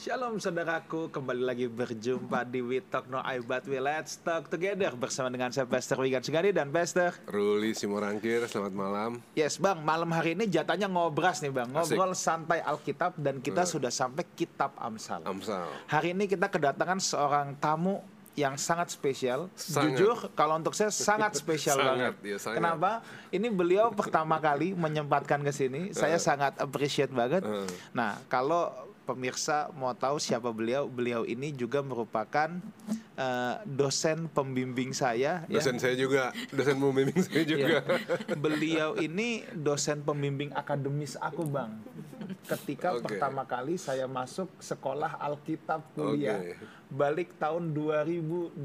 Shalom saudaraku, kembali lagi berjumpa di We Talk No I But We Let's Talk Together bersama dengan saya Pastor Wigan Sugandi dan Pastor Ruli Simorangkir, selamat malam. Yes Bang, malam hari ini jatahnya ngobras nih Bang. Ngobrol santai Alkitab dan kita sudah sampai Kitab Amsal. Hari ini kita kedatangan seorang tamu yang sangat spesial. Jujur kalau untuk saya sangat spesial banget. Ya, sangat. Kenapa? Ini beliau pertama kali menyempatkan ke sini. Saya sangat appreciate banget. Nah, kalau pemirsa mau tahu siapa beliau, beliau ini juga merupakan dosen pembimbing saya. Dosen saya juga, dosen pembimbing saya juga. Beliau ini dosen pembimbing akademis aku Bang. Ketika pertama kali saya masuk sekolah Alkitab kuliah, balik tahun 2001.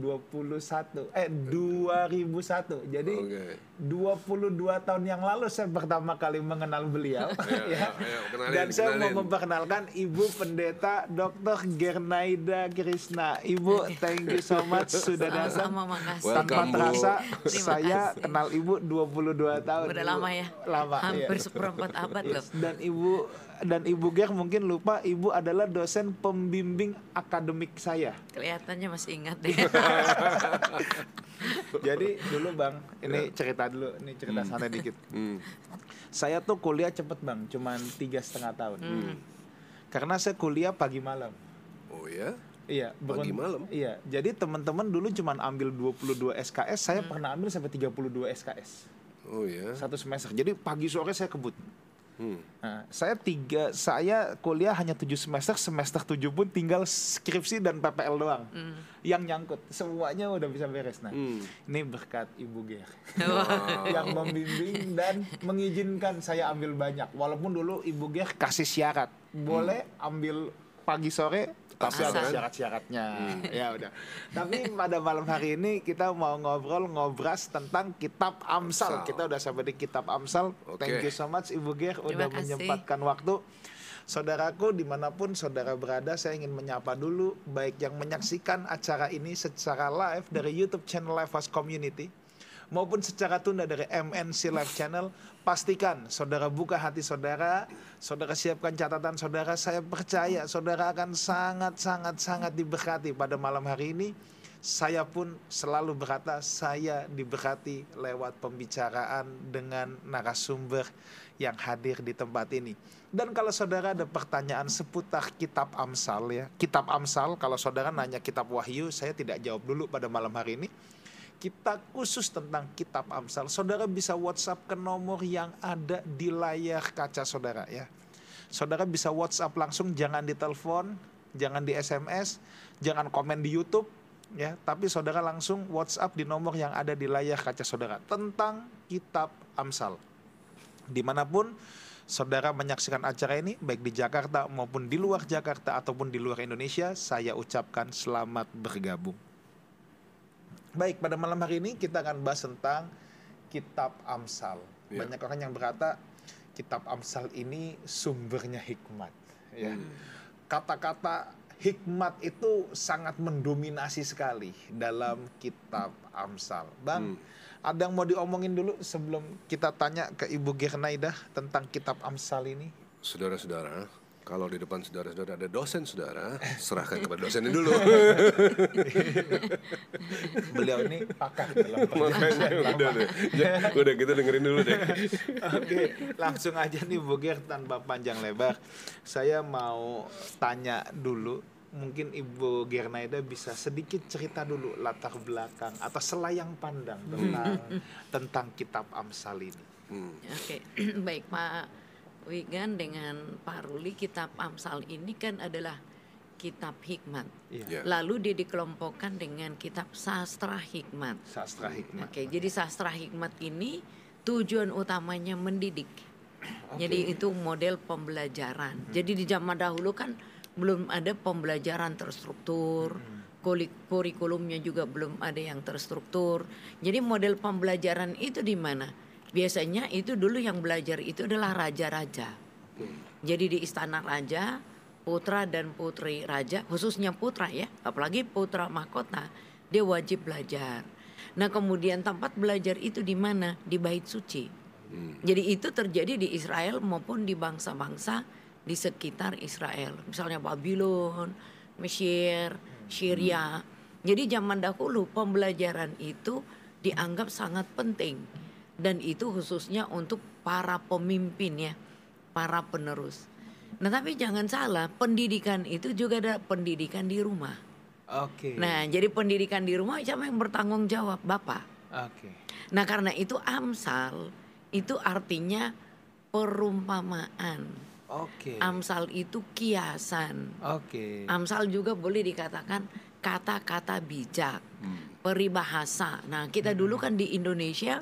Jadi 22 tahun yang lalu saya pertama kali mengenal beliau. Dan saya mau memperkenalkan Ibu Pendeta Dr. Gernaida Krishna. Ibu, thank you so much sudah datang. Tanpa terasa saya kenal Ibu 22 tahun. Udah lama ya? Lama. Hampir seperempat abad loh. Dan Ibu Ger mungkin lupa, Ibu adalah dosen pembimbing akademik saya. Kelihatannya masih ingat deh. Jadi dulu Bang, ini cerita santai dikit. Saya tuh kuliah cepet Bang, cuman 3,5 tahun. Karena saya kuliah pagi malam. Oh ya? Iya, pagi malam. Iya, jadi teman-teman dulu cuman ambil 22 SKS, saya pernah ambil sampai 32 SKS. Oh ya. Satu semester. Jadi pagi sore saya kebut. Nah, saya kuliah hanya 7 semester, semester 7 pun tinggal skripsi dan PPL doang yang nyangkut, semuanya udah bisa beres. Nah, ini berkat Ibu Ger yang membimbing dan mengizinkan saya ambil banyak, walaupun dulu Ibu Ger kasih syarat, boleh ambil pagi sore tapi ada syarat-syaratnya. Ya udah. Tapi pada malam hari ini kita mau ngobras tentang Kitab Amsal. Kita udah sampai di Kitab Amsal. Thank you so much Ibu Ger udah menyempatkan waktu. Saudaraku dimanapun saudara berada, saya ingin menyapa dulu baik yang menyaksikan acara ini secara live dari YouTube channel Lifehouse Community maupun secara tunda dari MNC Live Channel. Pastikan saudara buka hati saudara siapkan catatan saudara. Saya percaya saudara akan sangat diberkati pada malam hari ini. Saya pun selalu berkata saya diberkati lewat pembicaraan dengan narasumber yang hadir di tempat ini. Dan kalau saudara ada pertanyaan seputar Kitab Amsal ya, Kitab Amsal, kalau saudara nanya Kitab Wahyu, saya tidak jawab dulu pada malam hari ini. Kita khusus tentang Kitab Amsal. Saudara bisa WhatsApp ke nomor yang ada di layar kaca saudara ya. Saudara bisa WhatsApp langsung, jangan ditelepon, jangan di SMS, jangan komen di YouTube ya, tapi saudara langsung WhatsApp di nomor yang ada di layar kaca saudara tentang Kitab Amsal. Dimanapun saudara menyaksikan acara ini, baik di Jakarta maupun di luar Jakarta ataupun di luar Indonesia, saya ucapkan selamat bergabung. Baik, pada malam hari ini kita akan bahas tentang Kitab Amsal. Banyak orang yang berkata Kitab Amsal ini sumbernya hikmat. Ya. Kata-kata hikmat itu sangat mendominasi sekali dalam Kitab Amsal. Bang, ada yang mau diomongin dulu sebelum kita tanya ke Ibu Gernaida tentang Kitab Amsal ini? Saudara-saudara, kalau di depan saudara-saudara ada dosen saudara, serahkan kepada dosennya dulu. Beliau ini pakar dalam udah kita dengerin dulu deh. Oke, langsung aja nih Bu Ger, tanpa panjang lebar. Saya mau tanya dulu, mungkin Ibu Gernaida bisa sedikit cerita dulu latar belakang atau selayang pandang tentang Kitab Amsal ini. Oke, baik Pak Wigan dengan Pak Ruli, Kitab Amsal ini kan adalah kitab hikmat. Lalu dia dikelompokkan dengan kitab sastra hikmat. Oke, jadi sastra hikmat ini tujuan utamanya mendidik. Jadi itu model pembelajaran. Jadi di zaman dahulu kan belum ada pembelajaran terstruktur. Kurikulumnya juga belum ada yang terstruktur. Jadi model pembelajaran itu di mana? Biasanya itu dulu yang belajar itu adalah raja-raja. Jadi di istana raja, putra dan putri raja, khususnya putra ya, apalagi putra mahkota, dia wajib belajar. Nah kemudian tempat belajar itu di mana? Di bait suci. Jadi itu terjadi di Israel maupun di bangsa-bangsa di sekitar Israel. Misalnya Babylon, Mesir, Syria. Jadi zaman dahulu pembelajaran itu dianggap sangat penting. Dan itu khususnya untuk para pemimpin ya, para penerus. Nah tapi jangan salah, pendidikan itu juga ada pendidikan di rumah. Oke. Nah jadi pendidikan di rumah siapa yang bertanggung jawab? Bapak. Oke. Nah karena itu Amsal itu artinya perumpamaan. Oke. Amsal itu kiasan. Oke. Amsal juga boleh dikatakan kata-kata bijak, peribahasa. Nah kita dulu kan di Indonesia,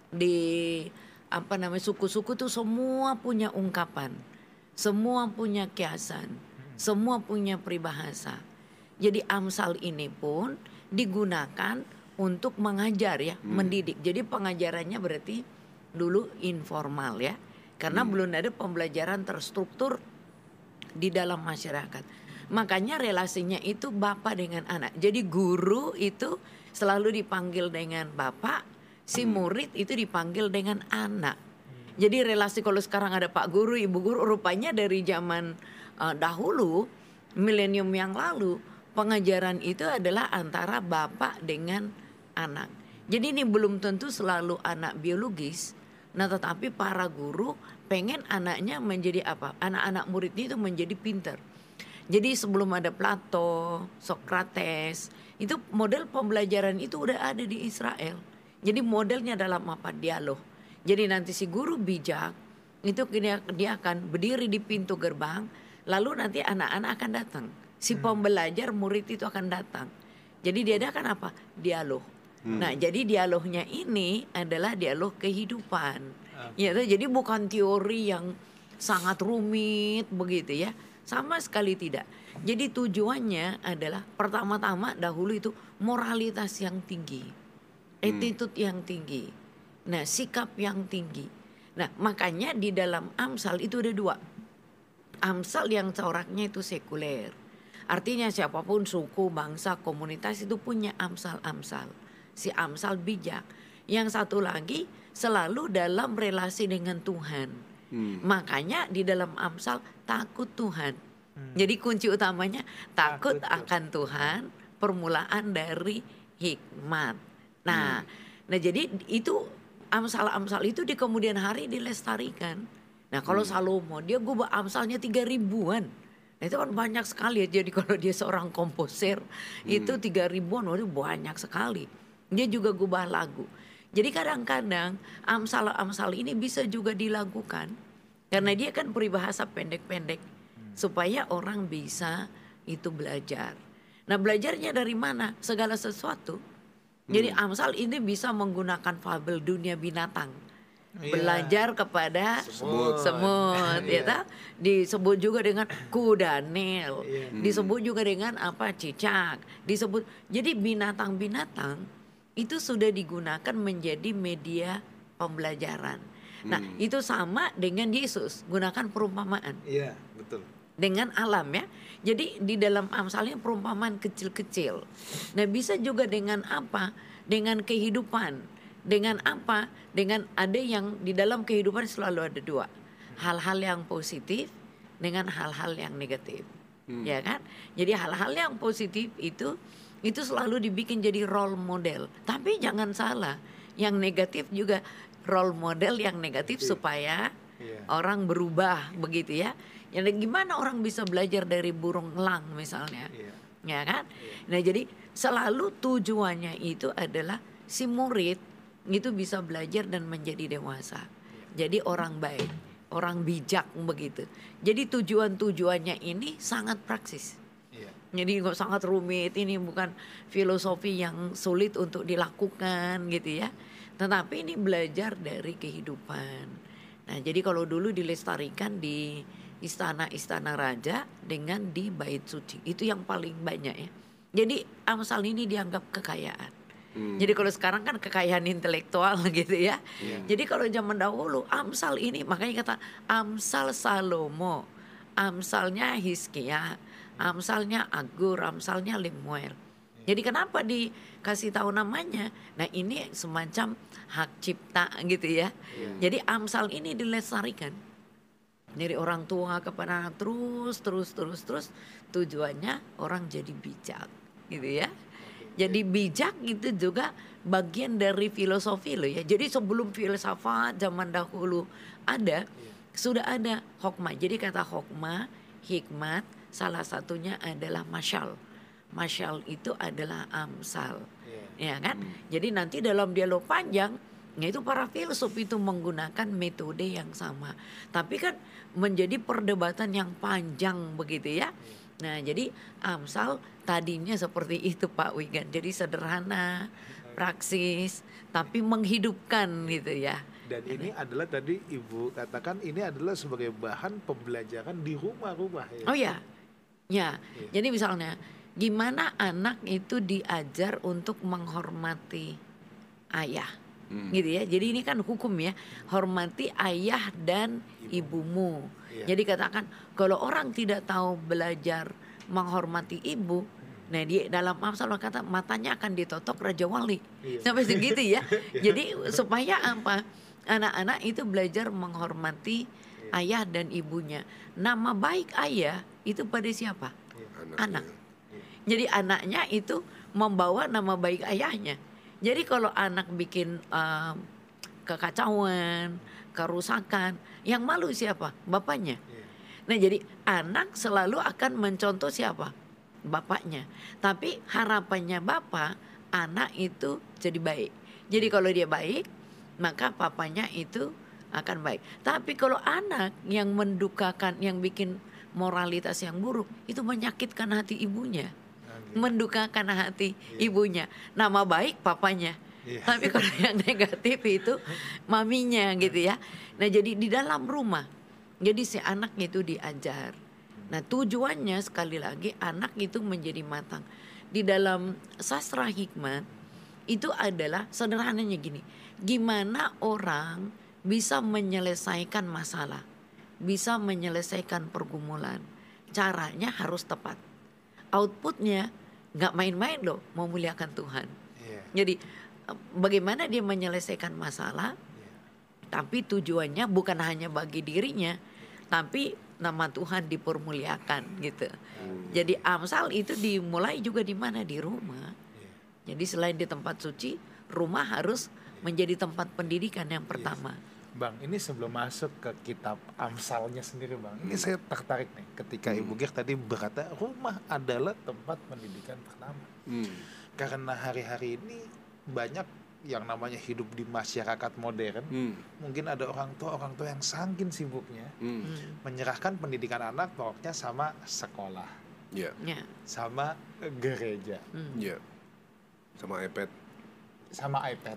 di suku-suku tuh semua punya ungkapan, semua punya kiasan, semua punya peribahasa. Jadi Amsal ini pun digunakan untuk mengajar ya, mendidik. Jadi pengajarannya berarti dulu informal ya, karena belum ada pembelajaran terstruktur di dalam masyarakat. Makanya relasinya itu bapak dengan anak. Jadi guru itu selalu dipanggil dengan bapak, si murid itu dipanggil dengan anak. Jadi relasi kalau sekarang ada pak guru, ibu guru, rupanya dari zaman dahulu, milenium yang lalu, pengajaran itu adalah antara bapak dengan anak. Jadi ini belum tentu selalu anak biologis. Nah tetapi para guru pengen anaknya menjadi apa? Anak-anak muridnya itu menjadi pintar. Jadi sebelum ada Plato, Socrates, itu model pembelajaran itu udah ada di Israel. Jadi modelnya dalam apa? Dialog. Jadi nanti si guru bijak itu dia akan berdiri di pintu gerbang, lalu nanti anak-anak akan datang. Si pembelajar murid itu akan datang. Jadi dia akan apa? Dialog. Nah jadi dialognya ini adalah dialog kehidupan. Ya, jadi bukan teori yang sangat rumit begitu ya. Sama sekali tidak. Jadi tujuannya adalah pertama-tama dahulu itu moralitas yang tinggi. Attitude yang tinggi. Nah sikap yang tinggi. Nah makanya di dalam Amsal itu ada dua. Amsal yang coraknya itu sekuler. Artinya siapapun suku, bangsa, komunitas itu punya Amsal-Amsal. Si Amsal bijak. Yang satu lagi selalu dalam relasi dengan Tuhan. Makanya di dalam Amsal takut Tuhan. Jadi kunci utamanya takut akan Tuhan, permulaan dari hikmat. Nah jadi itu Amsal-Amsal itu di kemudian hari dilestarikan. Nah kalau Salomo dia gubah Amsalnya 3.000-an. Nah, itu kan banyak sekali ya. Jadi kalau dia seorang komposer itu 3.000-an, waduh banyak sekali. Dia juga gubah lagu. Jadi kadang-kadang Amsal-Amsal ini bisa juga dilakukan karena dia kan peribahasa pendek-pendek supaya orang bisa itu belajar. Nah belajarnya dari mana? Segala sesuatu. Jadi Amsal ini bisa menggunakan fabel dunia binatang. Belajar kepada semut ya, disebut juga dengan kuda Nil, disebut juga dengan apa cicak, disebut. Jadi binatang-binatang itu sudah digunakan menjadi media pembelajaran. Nah itu sama dengan Yesus, gunakan perumpamaan. Iya betul. Dengan alam ya. Jadi di dalam Amsalnya perumpamaan kecil-kecil. Nah bisa juga dengan apa? Dengan kehidupan. Dengan apa? Dengan ada yang di dalam kehidupan selalu ada dua. Hal-hal yang positif dengan hal-hal yang negatif. Ya kan? Jadi hal-hal yang positif itu selalu dibikin jadi role model. Tapi jangan salah, yang negatif juga role model yang negatif supaya orang berubah begitu ya. Ya gimana orang bisa belajar dari burung elang misalnya. Ya kan? Nah jadi selalu tujuannya itu adalah si murid itu bisa belajar dan menjadi dewasa. Jadi orang baik, orang bijak begitu. Jadi tujuannya ini sangat praksis. Jadi nggak sangat rumit, ini bukan filosofi yang sulit untuk dilakukan gitu ya. Tetapi ini belajar dari kehidupan. Nah jadi kalau dulu dilestarikan di istana-istana raja dengan di bait suci. Itu yang paling banyak ya. Jadi Amsal ini dianggap kekayaan. Jadi kalau sekarang kan kekayaan intelektual gitu ya. Jadi kalau zaman dahulu Amsal ini makanya kata Amsal Salomo, Amsalnya Hizkia, Amsalnya Agur, Amsalnya Lemuel. Jadi kenapa dikasih tahu namanya? Nah ini semacam hak cipta gitu ya. Jadi Amsal ini dilestarikan. Dari orang tua kepada anak terus tujuannya orang jadi bijak gitu ya. Jadi bijak itu juga bagian dari filosofi loh ya. Jadi sebelum filsafat zaman dahulu ada, sudah ada hokmah. Jadi kata hokmah, hikmat salah satunya adalah masyal. Masyal itu adalah amsal. Ya kan? Jadi nanti dalam dialog panjang, itu para filsuf itu menggunakan metode yang sama. Tapi kan menjadi perdebatan yang panjang begitu ya. Nah jadi amsal tadinya seperti itu Pak Wigan. Jadi sederhana, praksis, tapi menghidupkan gitu ya. Dan ini adalah tadi Ibu katakan ini adalah sebagai bahan pembelajaran di rumah-rumah ya. Oh ya, ya. Jadi misalnya gimana anak itu diajar untuk menghormati ayah, gitu ya. Jadi ini kan hukum ya, hormati ayah dan ibumu. Jadi katakan kalau orang tidak tahu belajar menghormati ibu, nah dia dalam amsal kata matanya akan ditotok Raja Wali, sampai segitu ya. Jadi supaya apa? Anak-anak itu belajar menghormati ayah dan ibunya. Nama baik ayah itu pada siapa? Anak. Jadi anaknya itu membawa nama baik ayahnya. Jadi kalau anak bikin kekacauan, kerusakan, yang malu siapa? Bapaknya. Nah jadi anak selalu akan mencontoh siapa? Bapaknya. Tapi harapannya bapak, anak itu jadi baik. Jadi kalau dia baik, maka papanya itu akan baik. Tapi kalau anak yang mendukakan, yang bikin moralitas yang buruk, itu menyakitkan hati ibunya. Mendukakan hati ibunya. Nama baik papanya. Tapi kalau yang negatif itu maminya gitu ya. Nah jadi di dalam rumah, jadi si anak itu diajar. Nah tujuannya sekali lagi anak itu menjadi matang. Di dalam sastra hikmat itu adalah sederhananya gini. Gimana orang bisa menyelesaikan masalah, bisa menyelesaikan pergumulan. Caranya harus tepat. Outputnya nggak main-main loh, memuliakan Tuhan. Jadi bagaimana dia menyelesaikan masalah, tapi tujuannya bukan hanya bagi dirinya, tapi nama Tuhan dipermuliakan gitu. Jadi amsal itu dimulai juga di mana? Di rumah. Jadi selain di tempat suci, rumah harus menjadi tempat pendidikan yang pertama. Bang, ini sebelum masuk ke kitab Amsalnya sendiri Bang, ini saya tertarik nih ketika Ibu Gek tadi berkata rumah adalah tempat pendidikan pertama. Karena hari-hari ini banyak yang namanya hidup di masyarakat modern, mungkin ada orang tua yang saking sibuknya menyerahkan pendidikan anak pokoknya sama sekolah, sama gereja, sama iPad,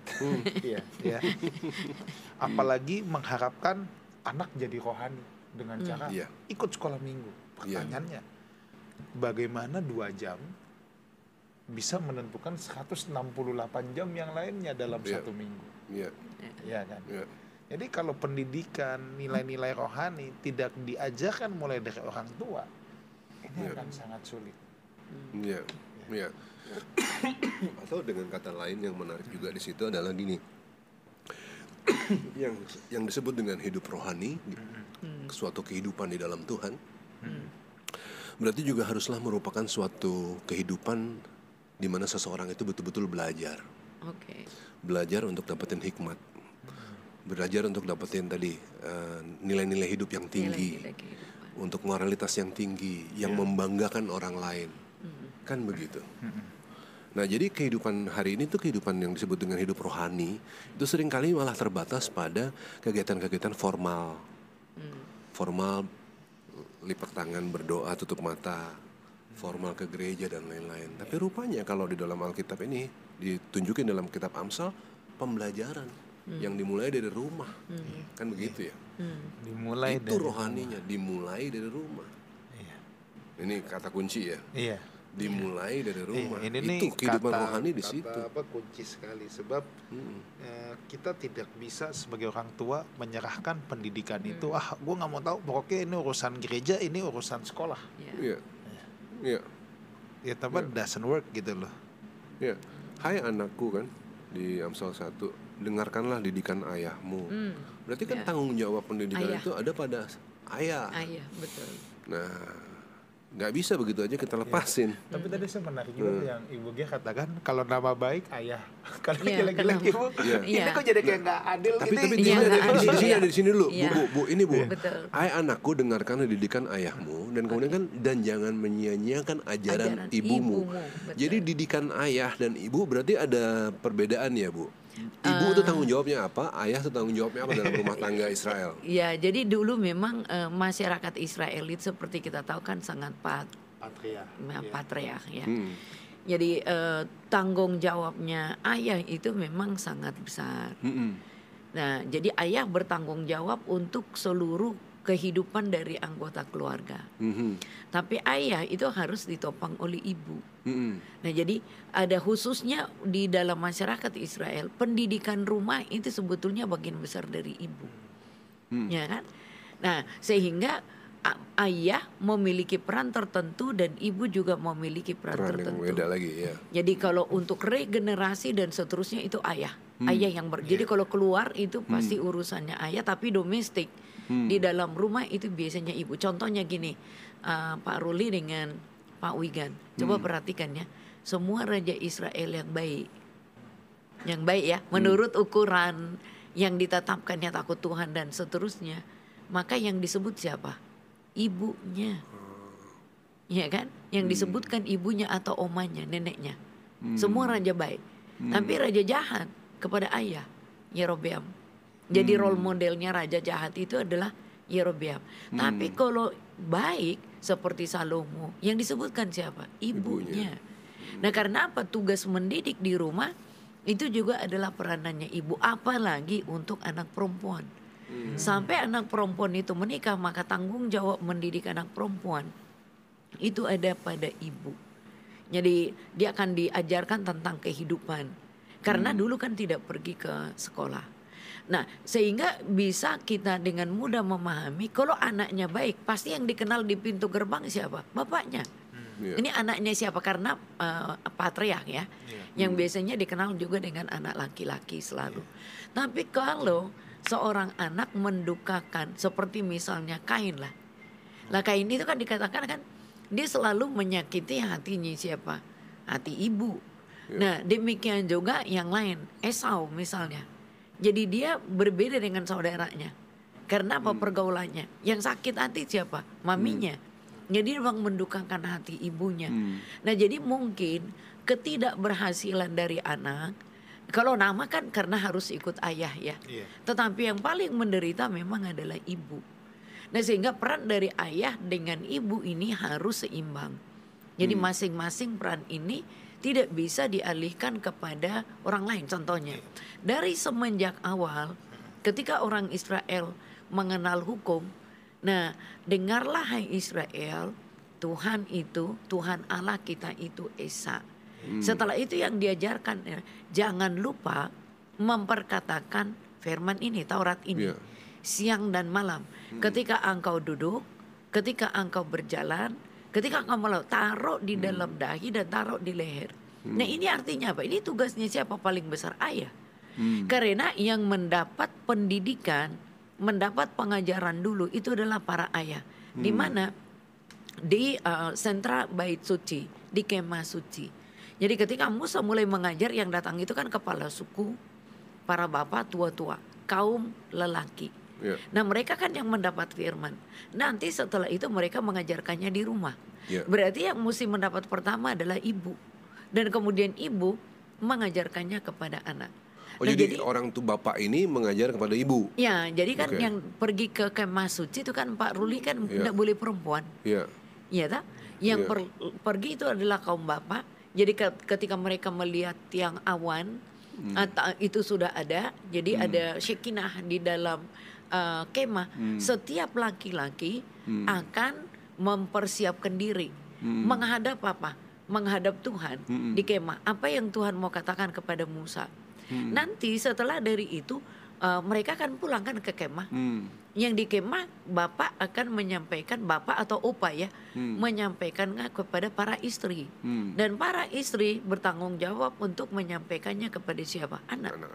apalagi mengharapkan anak jadi rohani dengan cara ikut sekolah minggu. Pertanyaannya, bagaimana 2 jam bisa menentukan 168 jam yang lainnya dalam 1 minggu? Ya kan? Jadi kalau pendidikan nilai-nilai rohani tidak diajarkan mulai dari orang tua, ini akan sangat sulit. Atau dengan kata lain yang menarik juga di situ adalah gini, yang disebut dengan hidup rohani, suatu kehidupan di dalam Tuhan, berarti juga haruslah merupakan suatu kehidupan di mana seseorang itu betul-betul belajar, belajar untuk dapetin hikmat, belajar untuk dapetin tadi nilai-nilai hidup yang tinggi, untuk moralitas yang tinggi, yang membanggakan orang lain, kan begitu. Nah jadi kehidupan hari ini tuh kehidupan yang disebut dengan hidup rohani itu seringkali malah terbatas pada kegiatan-kegiatan formal, lipat tangan, berdoa, tutup mata, formal ke gereja dan lain-lain. Tapi rupanya kalau di dalam Alkitab ini ditunjukin dalam kitab Amsal, pembelajaran yang dimulai dari rumah, kan begitu ya? Dimulai itu dari rohaninya, dimulai dari rumah. Ini kata kunci ya. Dimulai dari rumah. Ini itu kehidupan rohani di situ. Kata kunci sekali sebab kita tidak bisa sebagai orang tua menyerahkan pendidikan itu. Gue nggak mau tahu. Pokoknya ini urusan gereja, ini urusan sekolah. Tapi doesn't work gitu loh. Hai anakku kan di Amsal 1 dengarkanlah didikan ayahmu. Berarti kan Ya. tanggung jawab pendidikan Ayah. itu ada pada ayah. Ayah, betul. Nah, nggak bisa begitu aja kita lepasin. Tapi tadi saya menarik juga yang Ibu Gia katakan kalau nama baik ayah, kalau Iya, jelek-jelek kenapa? ibu, Iya. ini kok jadi kayak nggak adil Tapi gitu. di Iya, sini nggak adil, di sini ya. ada di sini dulu, Iya. Bu, ini Bu. Betul. Hai anakku, dengarkanlah didikan ayahmu dan kemudian kan dan jangan menyia-nyiakan ajaran ibumu. Betul. Jadi didikan ayah dan ibu berarti ada perbedaan ya, Bu. Ibu itu tanggung jawabnya apa, ayah itu tanggung jawabnya apa dalam rumah tangga Israel. Ya, jadi dulu memang masyarakat Israel itu seperti kita tahu kan sangat patriark ya. Jadi tanggung jawabnya ayah itu memang sangat besar. Nah, jadi ayah bertanggung jawab untuk seluruh kehidupan dari anggota keluarga. Tapi ayah itu harus ditopang oleh ibu. Nah, jadi ada khususnya di dalam masyarakat Israel, pendidikan rumah itu sebetulnya bagian besar dari ibu. Ya kan? Nah, sehingga ayah memiliki peran tertentu dan ibu juga memiliki peran tertentu. Yang beda lagi ya. Jadi kalau untuk regenerasi dan seterusnya itu ayah. Ayah yang jadi kalau keluar itu pasti urusannya ayah, tapi domestik di dalam rumah itu biasanya ibu. Contohnya gini, Pak Ruli dengan Pak Wigan, coba perhatikan ya, semua raja Israel yang baik ya, menurut ukuran yang ditetapkannya takut Tuhan dan seterusnya, maka yang disebut siapa? Ibunya, ya kan? Yang disebutkan ibunya atau omanya, neneknya. Semua raja baik, tapi raja jahat kepada ayah, Yerobeam. Jadi role modelnya raja jahat itu adalah Yerobeam. Tapi kalau baik seperti Salomo, yang disebutkan siapa? Ibunya. Nah, karena apa? Tugas mendidik di rumah itu juga adalah peranannya ibu, apalagi untuk anak perempuan. Sampai anak perempuan itu menikah, maka tanggung jawab mendidik anak perempuan itu ada pada ibu. Jadi dia akan diajarkan tentang kehidupan. Karena dulu kan tidak pergi ke sekolah. Nah, sehingga bisa kita dengan mudah memahami kalau anaknya baik, pasti yang dikenal di pintu gerbang siapa? Bapaknya. Ini anaknya siapa? Karena patriark ya. Yang biasanya dikenal juga dengan anak laki-laki selalu. Tapi kalau seorang anak mendukakan seperti misalnya Kain lah. Lah Kain itu kan dikatakan kan dia selalu menyakiti hatinya siapa? Hati ibu. Nah, demikian juga yang lain, Esau misalnya. Jadi dia berbeda dengan saudaranya. Karena apa pergaulannya? Yang sakit hati siapa? Maminya. Jadi memang mendukakan hati ibunya. Nah, jadi mungkin ketidakberhasilan dari anak, kalau nama kan karena harus ikut ayah ya. Tetapi yang paling menderita memang adalah ibu. Nah, sehingga peran dari ayah dengan ibu ini harus seimbang. Jadi masing-masing peran ini tidak bisa dialihkan kepada orang lain. Contohnya, dari semenjak awal ketika orang Israel mengenal hukum, nah dengarlah hai Israel, Tuhan itu, Tuhan Allah kita itu Esa. Setelah itu yang diajarkan, jangan lupa memperkatakan firman ini, Taurat ini, siang dan malam. Ketika engkau duduk, ketika engkau berjalan, ketika engkau melaut, taruh di dalam dahi dan taruh di leher. Nah, ini artinya apa? Ini tugasnya siapa paling besar? Ayah. Karena yang mendapat pendidikan, mendapat pengajaran dulu itu adalah para ayah. Di mana? Di sentra bait suci, di kemah suci. Jadi ketika Musa mulai mengajar, yang datang itu kan kepala suku, para bapak tua-tua, kaum lelaki. Nah, mereka kan yang mendapat firman. Nanti setelah itu mereka mengajarkannya di rumah. Berarti yang mesti mendapat pertama adalah ibu. Dan kemudian ibu mengajarkannya kepada anak. Oh, nah, jadi orang tuh bapak ini mengajar kepada ibu. Ya, jadi kan yang pergi ke kemah suci itu kan Pak Ruli kan tidak boleh perempuan. Iya tak? Yang pergi itu adalah kaum bapak. Jadi ketika mereka melihat tiang awan itu sudah ada, jadi ada Shekinah di dalam kemah. Setiap laki-laki akan mempersiapkan diri menghadap apa? Menghadap Tuhan di kemah. Apa yang Tuhan mau katakan kepada Musa? Nanti setelah dari itu mereka akan pulang kan ke kemah. Yang di kemah bapak akan menyampaikan, bapak atau opa ya, menyampaikan kepada para istri. Dan para istri bertanggung jawab untuk menyampaikannya kepada siapa? Anak.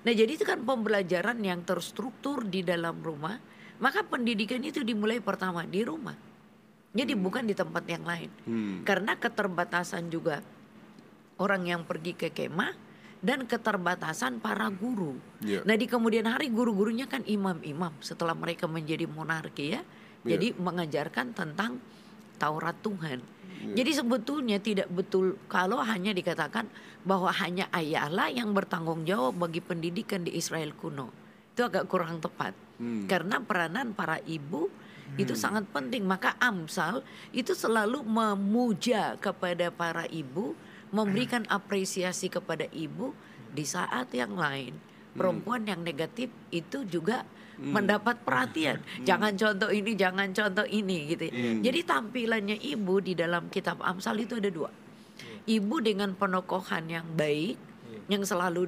Nah jadi itu kan pembelajaran yang terstruktur di dalam rumah. Maka pendidikan itu dimulai pertama di rumah. Jadi bukan di tempat yang lain. Karena keterbatasan juga orang yang pergi ke kemah dan keterbatasan para guru. Nah di kemudian hari guru-gurunya kan imam-imam setelah mereka menjadi monarki ya. Jadi mengajarkan tentang Taurat Tuhan. Jadi sebetulnya tidak betul kalau hanya dikatakan bahwa hanya ayahlah yang bertanggung jawab bagi pendidikan di Israel kuno. Itu agak kurang tepat. Karena peranan para ibu itu sangat penting. Maka Amsal itu selalu memuja kepada para ibu, memberikan apresiasi kepada ibu. Di saat yang lain perempuan yang negatif itu juga mendapat perhatian. Jangan contoh ini, jangan contoh ini gitu. Jadi tampilannya ibu di dalam kitab Amsal itu ada dua. Ibu dengan penokohan yang baik, yang selalu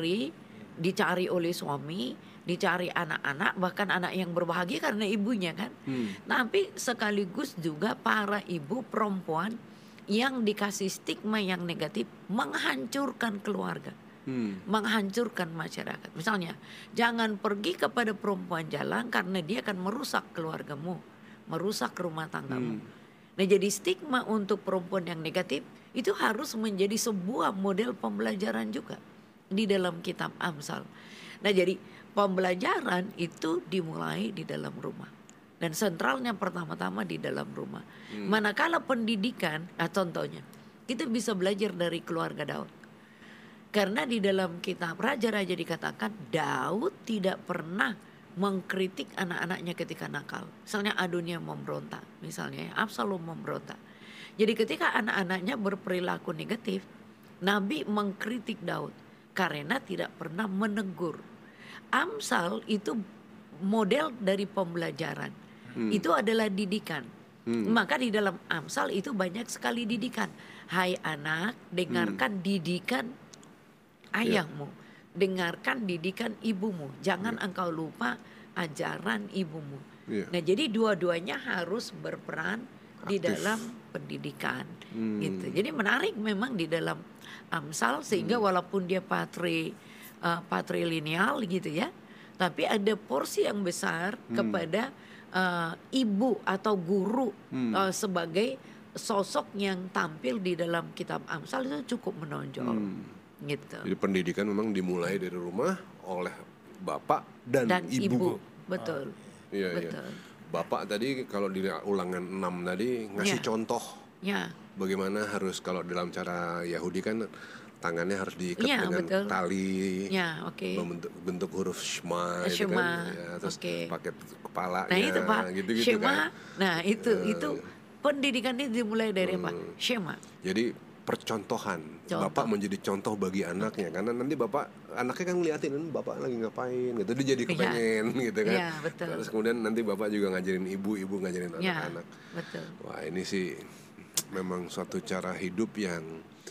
dicari oleh suami, dicari anak-anak, bahkan anak yang berbahagia karena ibunya kan. Tapi sekaligus juga para ibu perempuan yang dikasih stigma yang negatif menghancurkan keluarga. Menghancurkan masyarakat. Misalnya, jangan pergi kepada perempuan jalan karena dia akan merusak keluargamu, merusak rumah tanggamu. Nah, jadi stigma untuk perempuan yang negatif itu harus menjadi sebuah model pembelajaran juga di dalam kitab Amsal. Nah, jadi pembelajaran itu dimulai di dalam rumah. Dan sentralnya pertama-tama di dalam rumah. Manakala pendidikan, contohnya, kita bisa belajar dari keluarga Daud. Karena di dalam kitab Raja-Raja dikatakan Daud tidak pernah mengkritik anak-anaknya ketika nakal. Misalnya Adonia memberontak, misalnya Absalom memberontak. Jadi ketika anak-anaknya berperilaku negatif, Nabi mengkritik Daud karena tidak pernah menegur. Amsal itu model dari pembelajaran. Itu adalah didikan. Maka di dalam Amsal itu banyak sekali didikan. Hai anak, dengarkan didikan ayahmu, dengarkan didikan ibumu, jangan engkau lupa ajaran ibumu. Nah jadi dua-duanya harus berperan di dalam pendidikan gitu. Jadi menarik memang di dalam Amsal sehingga walaupun dia patrilineal gitu ya, tapi ada porsi yang besar kepada ibu atau guru sebagai sosok yang tampil di dalam kitab Amsal itu cukup menonjol. Gitu. Jadi pendidikan memang dimulai dari rumah oleh bapak dan ibu. Betul. Iya, betul. Iya. Bapak tadi kalau di ulangan 6 tadi ngasih contoh. Bagaimana harus kalau dalam cara Yahudi kan tangannya harus diikat dengan tali. Bentuk huruf Shema gitu kan. Terus pakai kepalanya gitu-gitu kan. Nah, itu pendidikan itu dimulai dari apa? Shema. Jadi percontohan. Bapak menjadi contoh bagi anaknya karena nanti anaknya kan ngeliatin bapak lagi ngapain gitu, dia jadi kepengen gitu kan. Terus kemudian nanti bapak juga ngajarin ibu ngajarin anak-anak. Wah ini sih memang suatu cara hidup yang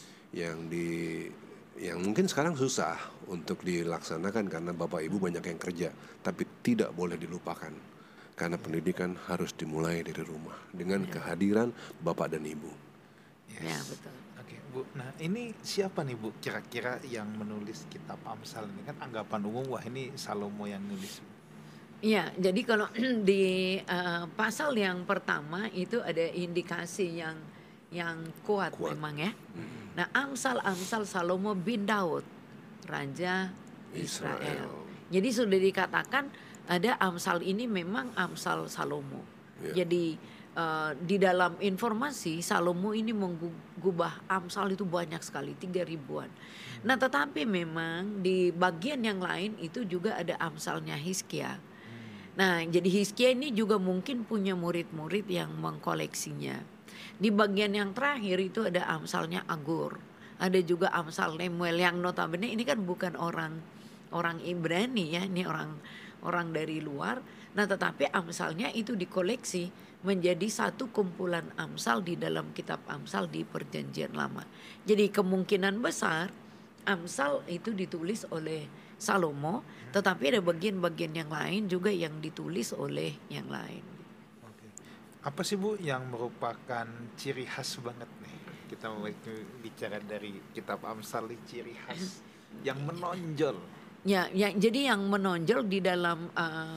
mungkin sekarang susah untuk dilaksanakan karena bapak ibu banyak yang kerja, tapi tidak boleh dilupakan karena pendidikan harus dimulai dari rumah dengan kehadiran bapak dan ibu. Ya betul. Bu, nah ini siapa nih Bu kira-kira yang menulis kitab Amsal ini? Kan anggapan umum wah ini Salomo yang nulis. Iya, jadi kalau di pasal yang pertama itu ada indikasi yang kuat. Memang ya. Nah Amsal Salomo bin Daud, Raja Israel. Jadi sudah dikatakan ada Amsal ini memang Amsal Salomo. Jadi di dalam informasi Salomo ini mengubah Amsal itu banyak sekali 3.000-an. Nah tetapi memang di bagian yang lain itu juga ada Amsalnya Hizkia. Nah jadi Hizkia ini juga mungkin punya murid-murid yang mengkoleksinya. Di bagian yang terakhir itu ada Amsalnya Agur. Ada juga Amsal Lemuel yang notabene ini kan bukan orang Ibrani ya, ini orang dari luar. Nah tetapi Amsalnya itu dikoleksi menjadi satu kumpulan Amsal di dalam kitab Amsal di Perjanjian Lama. Jadi kemungkinan besar Amsal itu ditulis oleh Salomo, tetapi ada bagian-bagian yang lain juga yang ditulis oleh yang lain. Apa sih Bu yang merupakan ciri khas banget nih? Kita mau bicara dari kitab Amsal, ciri khas yang menonjol Ya, jadi yang menonjol di dalam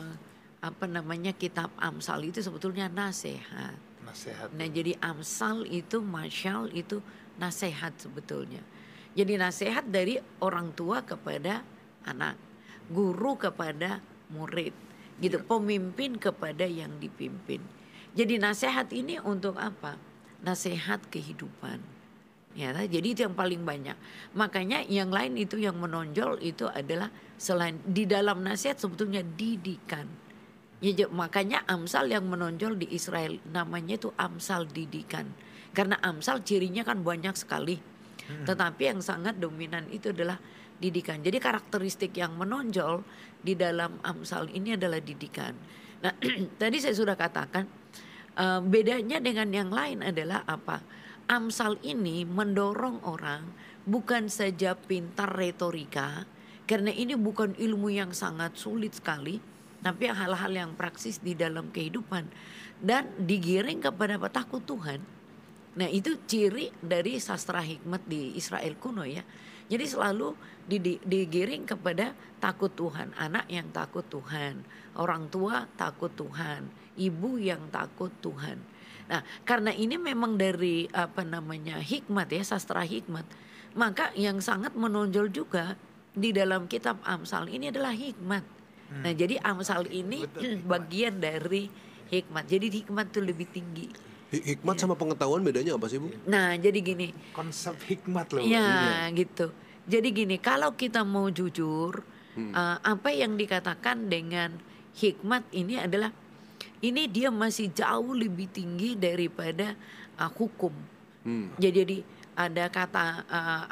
kitab Amsal itu sebetulnya nasihat. Nah, jadi Amsal itu, Masyal itu nasihat sebetulnya. Jadi nasihat dari orang tua kepada anak, guru kepada murid, gitu. Pemimpin kepada yang dipimpin. Jadi nasihat ini untuk apa? Nasihat kehidupan. Ya, jadi itu yang paling banyak. Makanya yang lain itu yang menonjol itu adalah selain di dalam nasihat sebetulnya didikan. Ya, makanya Amsal yang menonjol di Israel namanya itu Amsal didikan. Karena Amsal cirinya kan banyak sekali. Tetapi yang sangat dominan itu adalah didikan. Jadi karakteristik yang menonjol di dalam Amsal ini adalah didikan. Nah, tadi saya sudah katakan bedanya dengan yang lain adalah apa? Amsal ini mendorong orang bukan saja pintar retorika, karena ini bukan ilmu yang sangat sulit sekali, tapi hal-hal yang praksis di dalam kehidupan dan digiring kepada takut Tuhan. Nah, itu ciri dari sastra hikmat di Israel kuno ya. Jadi selalu digiring kepada takut Tuhan, anak yang takut Tuhan, orang tua takut Tuhan, ibu yang takut Tuhan. Nah, karena ini memang dari hikmat ya, sastra hikmat, maka yang sangat menonjol juga di dalam kitab Amsal ini adalah hikmat. Nah, jadi Amsal ini bagian dari hikmat. Jadi hikmat itu lebih tinggi. Hikmat sama pengetahuan bedanya apa sih, Bu? Nah, jadi gini. Konsep hikmat loh. Ya, gitu. Jadi gini, kalau kita mau jujur, apa yang dikatakan dengan hikmat ini adalah ini dia masih jauh lebih tinggi daripada hukum. Jadi ada kata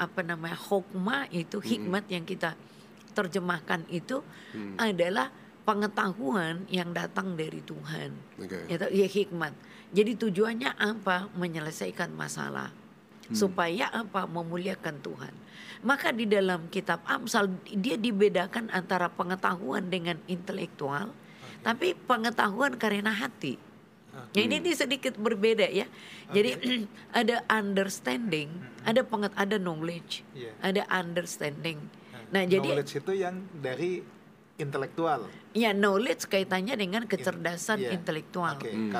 hokmah itu hikmat yang kita terjemahkan itu adalah pengetahuan yang datang dari Tuhan. Itu ya hikmat. Jadi tujuannya apa? Menyelesaikan masalah. Supaya apa? Memuliakan Tuhan. Maka di dalam kitab Amsal dia dibedakan antara pengetahuan dengan intelektual. Tapi pengetahuan karena hati. Ya, ini sedikit berbeda ya. Jadi ada understanding, ada knowledge, ada understanding. Nah, jadi knowledge itu yang dari intelektual. Ya, knowledge kaitannya dengan kecerdasan intelektual.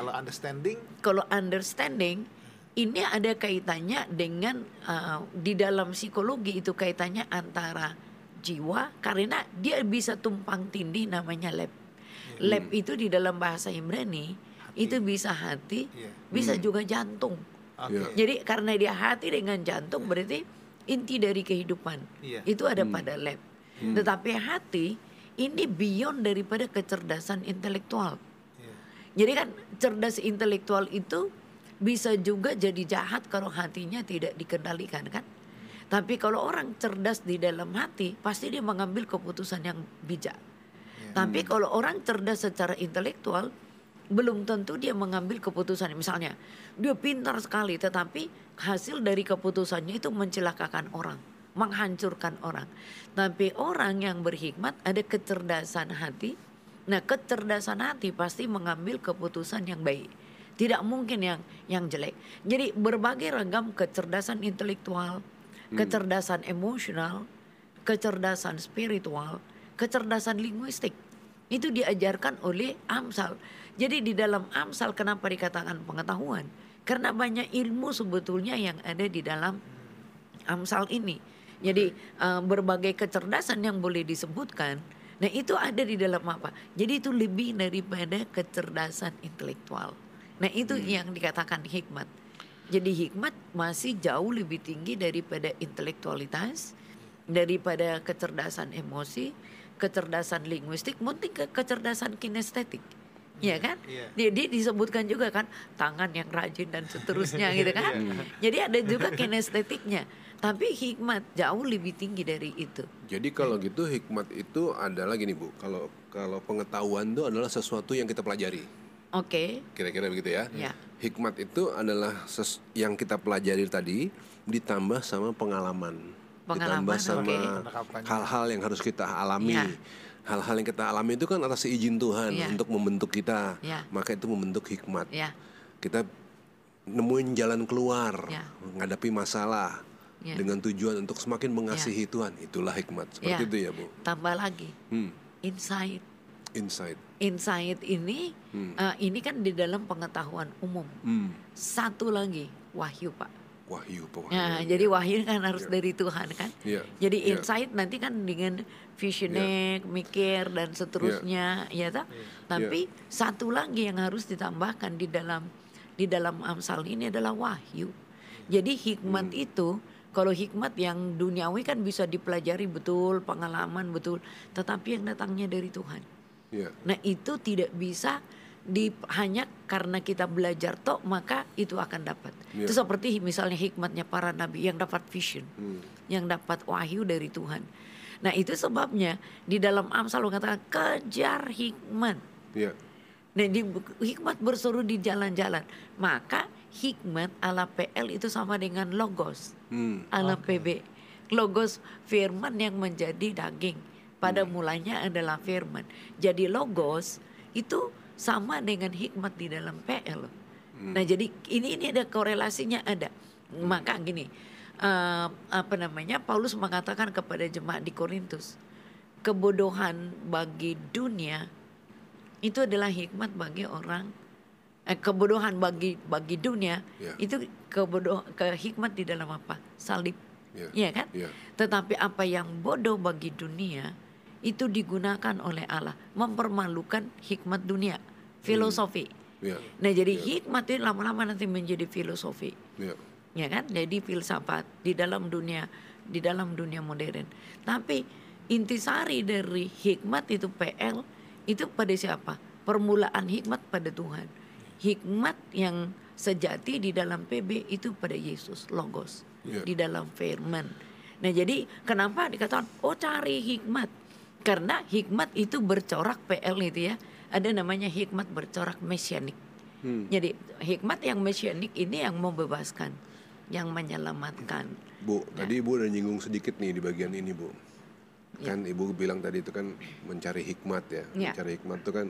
Kalau understanding ini ada kaitannya dengan di dalam psikologi itu kaitannya antara jiwa, karena dia bisa tumpang tindih namanya lab. Lab itu di dalam bahasa Ibrani itu bisa hati, bisa juga jantung. Jadi karena dia hati dengan jantung berarti inti dari kehidupan itu ada pada lab. Tetapi hati ini beyond daripada kecerdasan intelektual. Jadi kan cerdas intelektual itu bisa juga jadi jahat kalau hatinya tidak dikendalikan kan. Tapi kalau orang cerdas di dalam hati pasti dia mengambil keputusan yang bijak. Tapi kalau orang cerdas secara intelektual, belum tentu dia mengambil keputusan. Misalnya, dia pintar sekali, tetapi hasil dari keputusannya itu mencelakakan orang, menghancurkan orang. Tapi orang yang berhikmat ada kecerdasan hati. Nah, kecerdasan hati pasti mengambil keputusan yang baik. Tidak mungkin yang jelek. Jadi berbagai ragam kecerdasan intelektual, kecerdasan emosional, kecerdasan spiritual, kecerdasan linguistik itu diajarkan oleh Amsal. Jadi di dalam Amsal kenapa dikatakan pengetahuan? Karena banyak ilmu sebetulnya yang ada di dalam Amsal ini. Jadi berbagai kecerdasan yang boleh disebutkan. Nah, itu ada di dalam apa? Jadi itu lebih daripada kecerdasan intelektual. Nah, itu yang dikatakan hikmat. Jadi hikmat masih jauh lebih tinggi daripada intelektualitas, daripada kecerdasan emosi, kecerdasan linguistik, mungkin kecerdasan kinestetik, ya kan? Jadi disebutkan juga kan tangan yang rajin dan seterusnya gitu kan? Jadi ada juga kinestetiknya, tapi hikmat jauh lebih tinggi dari itu. Jadi kalau gitu hikmat itu adalah gini Bu, kalau pengetahuan itu adalah sesuatu yang kita pelajari. Oke. Kira-kira begitu ya. Hikmat itu adalah yang kita pelajari tadi ditambah sama pengalaman. Ditambah sama hal-hal yang harus kita alami. Hal-hal yang kita alami itu kan atas izin Tuhan untuk membentuk kita. Maka itu membentuk hikmat. Kita nemuin jalan keluar, menghadapi masalah. dengan tujuan untuk semakin mengasihi Tuhan. Itulah hikmat. Seperti itu ya Bu. Tambah lagi, insight. Insight ini kan di dalam pengetahuan umum. Satu lagi, wahyu Pak. Wahyu. Jadi wahyu kan harus dari Tuhan kan. Jadi insight nanti kan dengan visionek, mikir dan seterusnya, ya tak. Tapi satu lagi yang harus ditambahkan di dalam Amsal ini adalah wahyu. Jadi hikmat itu, kalau hikmat yang duniawi kan bisa dipelajari betul, pengalaman betul, tetapi yang datangnya dari Tuhan. Nah itu tidak bisa hanya karena kita belajar toh maka itu akan dapat. Itu seperti misalnya hikmatnya para nabi yang dapat vision, yang dapat wahyu dari Tuhan. Nah itu sebabnya di dalam Amsal mengatakan kejar hikmat. Nah hikmat berseru di jalan-jalan. Maka hikmat ala PL itu sama dengan logos ala PB. Logos firman yang menjadi daging. Pada mulanya adalah firman. Jadi logos itu sama dengan hikmat di dalam PL. Nah jadi ini ada korelasinya ada. Maka gini, Paulus mengatakan kepada jemaat di Korintus, kebodohan bagi dunia itu adalah hikmat bagi orang. Kebodohan bagi dunia itu hikmat di dalam apa? Salib. Iya kan? Tetapi apa yang bodoh bagi dunia itu digunakan oleh Allah mempermalukan hikmat dunia, filosofi. Nah jadi hikmat itu lama-lama nanti menjadi filosofi, ya kan? Jadi filsafat di dalam dunia modern. Tapi intisari dari hikmat itu PL itu pada siapa? Permulaan hikmat pada Tuhan. Hikmat yang sejati di dalam PB itu pada Yesus, logos, di dalam firman. Nah jadi kenapa dikatakan cari hikmat? Karena hikmat itu bercorak PL itu ya. Ada namanya hikmat bercorak mesianik. Jadi hikmat yang mesianik ini yang membebaskan, yang menyelamatkan. Bu, tadi Ibu udah nyinggung sedikit nih di bagian ini Bu. Kan Ibu bilang tadi itu kan mencari hikmat ya. Mencari hikmat itu kan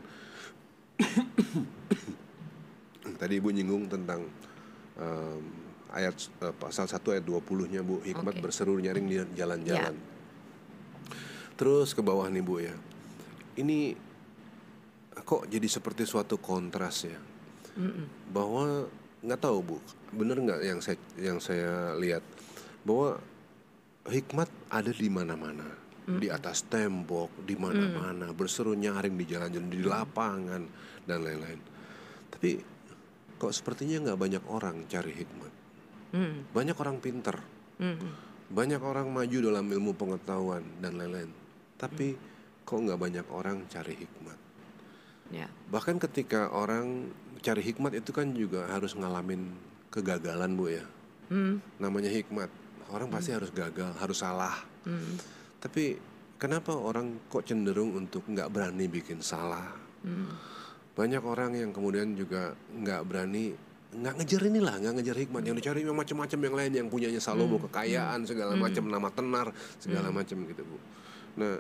tadi Ibu nyinggung tentang ayat pasal 1 ayat 20-nya Bu. Hikmat berseru nyaring di jalan-jalan. Terus ke bawah nih Bu ya. Ini kok jadi seperti suatu kontras ya. Bahwa nggak tahu Bu, bener nggak yang saya lihat bahwa hikmat ada di mana-mana, di atas tembok, di mana-mana, berseru nyaring di jalan-jalan, di lapangan dan lain-lain. Tapi kok sepertinya nggak banyak orang cari hikmat. Banyak orang pinter, banyak orang maju dalam ilmu pengetahuan dan lain-lain. Tapi kok nggak banyak orang cari hikmat. Bahkan ketika orang cari hikmat itu kan juga harus ngalamin kegagalan Bu ya. Namanya hikmat, orang pasti harus gagal, harus salah. Tapi kenapa orang kok cenderung untuk nggak berani bikin salah? Banyak orang yang kemudian juga nggak berani, nggak ngejar hikmat, yang dicari yang macam-macam yang lain, yang punyanya Salomo, kekayaan segala macam, nama tenar segala macam gitu Bu. Nah,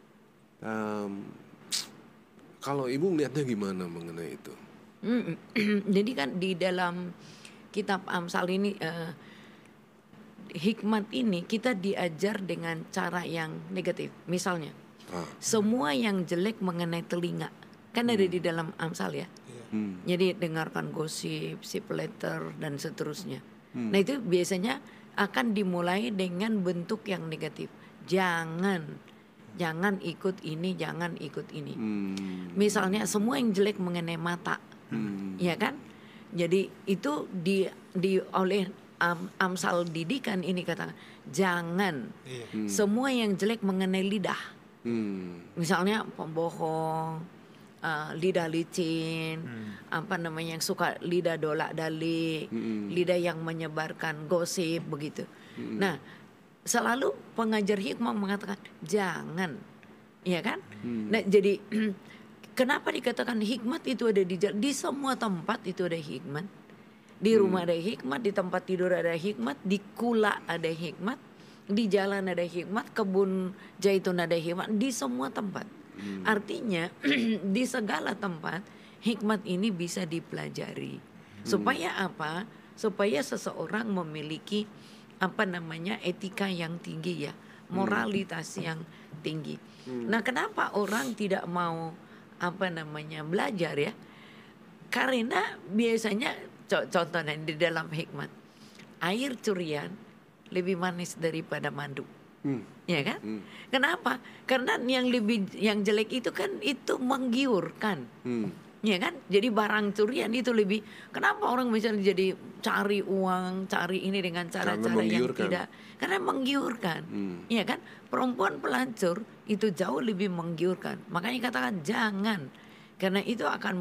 kalau Ibu melihatnya gimana mengenai itu? Jadi kan di dalam kitab Amsal ini hikmat ini kita diajar dengan cara yang negatif. Misalnya, semua yang jelek mengenai telinga kan ada di dalam Amsal ya. Jadi dengarkan gosip, sheep letter dan seterusnya. Nah itu biasanya akan dimulai dengan bentuk yang negatif. Jangan ikut ini, jangan ikut ini. Misalnya semua yang jelek mengenai mata, ya kan? Jadi itu oleh Amsal didikan ini katakan jangan. Semua yang jelek mengenai lidah, misalnya pembohong, lidah licin, yang suka lidah dolak-dalik, lidah yang menyebarkan gosip begitu. Nah, selalu pengajar hikmah mengatakan jangan, ya kan? Nah, jadi kenapa dikatakan hikmat itu ada di semua tempat itu ada hikmat. Di rumah ada hikmat, di tempat tidur ada hikmat, di kula ada hikmat, di jalan ada hikmat, kebun zaitun ada hikmat, di semua tempat. Artinya di segala tempat hikmat ini bisa dipelajari. Supaya apa? Supaya seseorang memiliki etika yang tinggi ya, moralitas yang tinggi. Nah, kenapa orang tidak mau belajar ya? Karena biasanya contohnya di dalam hikmat, air curian lebih manis daripada madu. Ya kan? Kenapa? Karena yang jelek itu kan itu menggiurkan. Ya kan? Jadi barang curian itu lebih, kenapa orang misalnya jadi cari uang, cari ini dengan cara-cara yang tidak, karena menggiurkan. Ya kan? Perempuan pelacur itu jauh lebih menggiurkan. Makanya katakan jangan, karena itu akan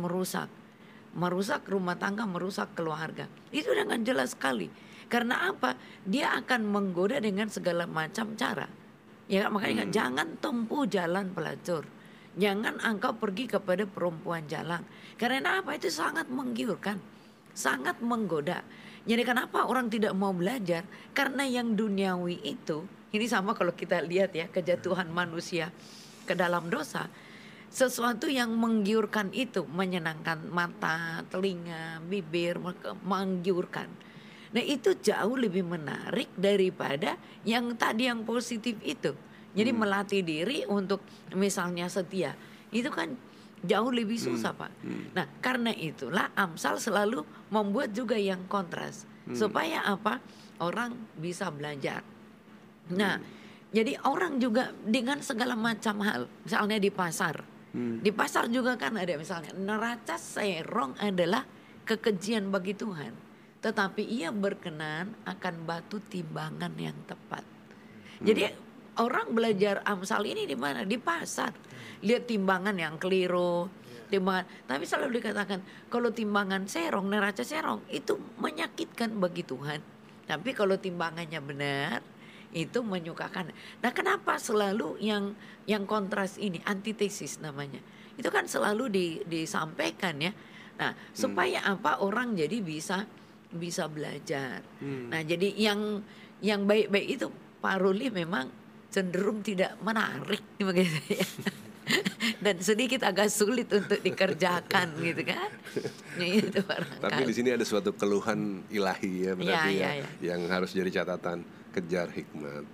merusak rumah tangga, merusak keluarga. Itu dengan jelas sekali. Karena apa? Dia akan menggoda dengan segala macam cara. Ya, makanya jangan tempuh jalan pelacur. Jangan engkau pergi kepada perempuan jalan. Karena apa? Itu sangat menggiurkan, sangat menggoda. Jadi kenapa orang tidak mau belajar? Karena yang duniawi itu, ini sama kalau kita lihat ya, kejatuhan manusia ke dalam dosa. Sesuatu yang menggiurkan itu menyenangkan mata, telinga, bibir, menggiurkan. Nah, itu jauh lebih menarik daripada yang tadi yang positif itu. Jadi melatih diri untuk misalnya setia, itu kan jauh lebih susah Pak. Nah, karena itulah Amsal selalu membuat juga yang kontras. Supaya apa? Orang bisa belajar. Nah, jadi orang juga dengan segala macam hal. Misalnya di pasar. Di pasar juga kan ada misalnya neraca serong adalah kekejian bagi Tuhan. Tetapi ia berkenan akan batu timbangan yang tepat. Jadi orang belajar Amsal ini di mana? Di pasar. Lihat timbangan yang keliru. Tapi selalu dikatakan kalau timbangan serong, neraca serong itu menyakitkan bagi Tuhan. Tapi kalau timbangannya benar, itu menyukakan. Nah, kenapa selalu yang kontras ini, antitesis namanya. Itu kan selalu disampaikan ya. Nah, supaya apa? Orang jadi bisa belajar. Nah, jadi yang baik-baik itu Pak Ruli memang cenderung tidak menarik begitu ya. Dan sedikit agak sulit untuk dikerjakan gitu kan. Itu Tapi di sini ada suatu keluhan ilahi ya berarti yang harus jadi catatan, kejar hikmat.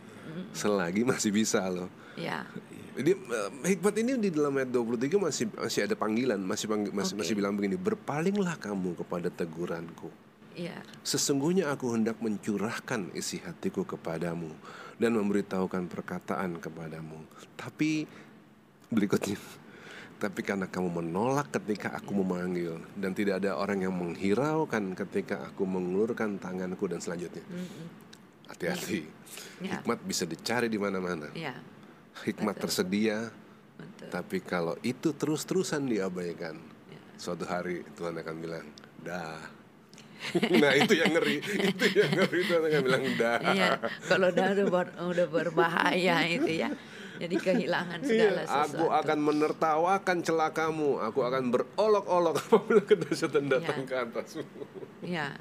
Selagi masih bisa loh. Ya. Jadi hikmat ini di dalam ayat 23 masih ada panggilan, masih bilang begini, berpalinglah kamu kepada teguranku. Ya. Sesungguhnya aku hendak mencurahkan isi hatiku kepadamu dan memberitahukan perkataan kepadamu. Tapi berikutnya, tapi karena kamu menolak ketika aku memanggil dan tidak ada orang yang menghiraukan ketika aku mengulurkan tanganku dan selanjutnya. Hati-hati. Hikmat bisa dicari di mana-mana. Hikmat tersedia. Tapi kalau itu terus-terusan diabaikan, suatu hari Tuhan akan bilang, dah. Nah, itu yang ngeri. Tuhan akan bilang, dah. Iya, kalau udah berbahaya itu ya. Jadi kehilangan segala sesuatu. Aku akan menertawakan celakamu. Aku akan berolok-olok apabila kedahsyatan datang ke atasmu. Iya.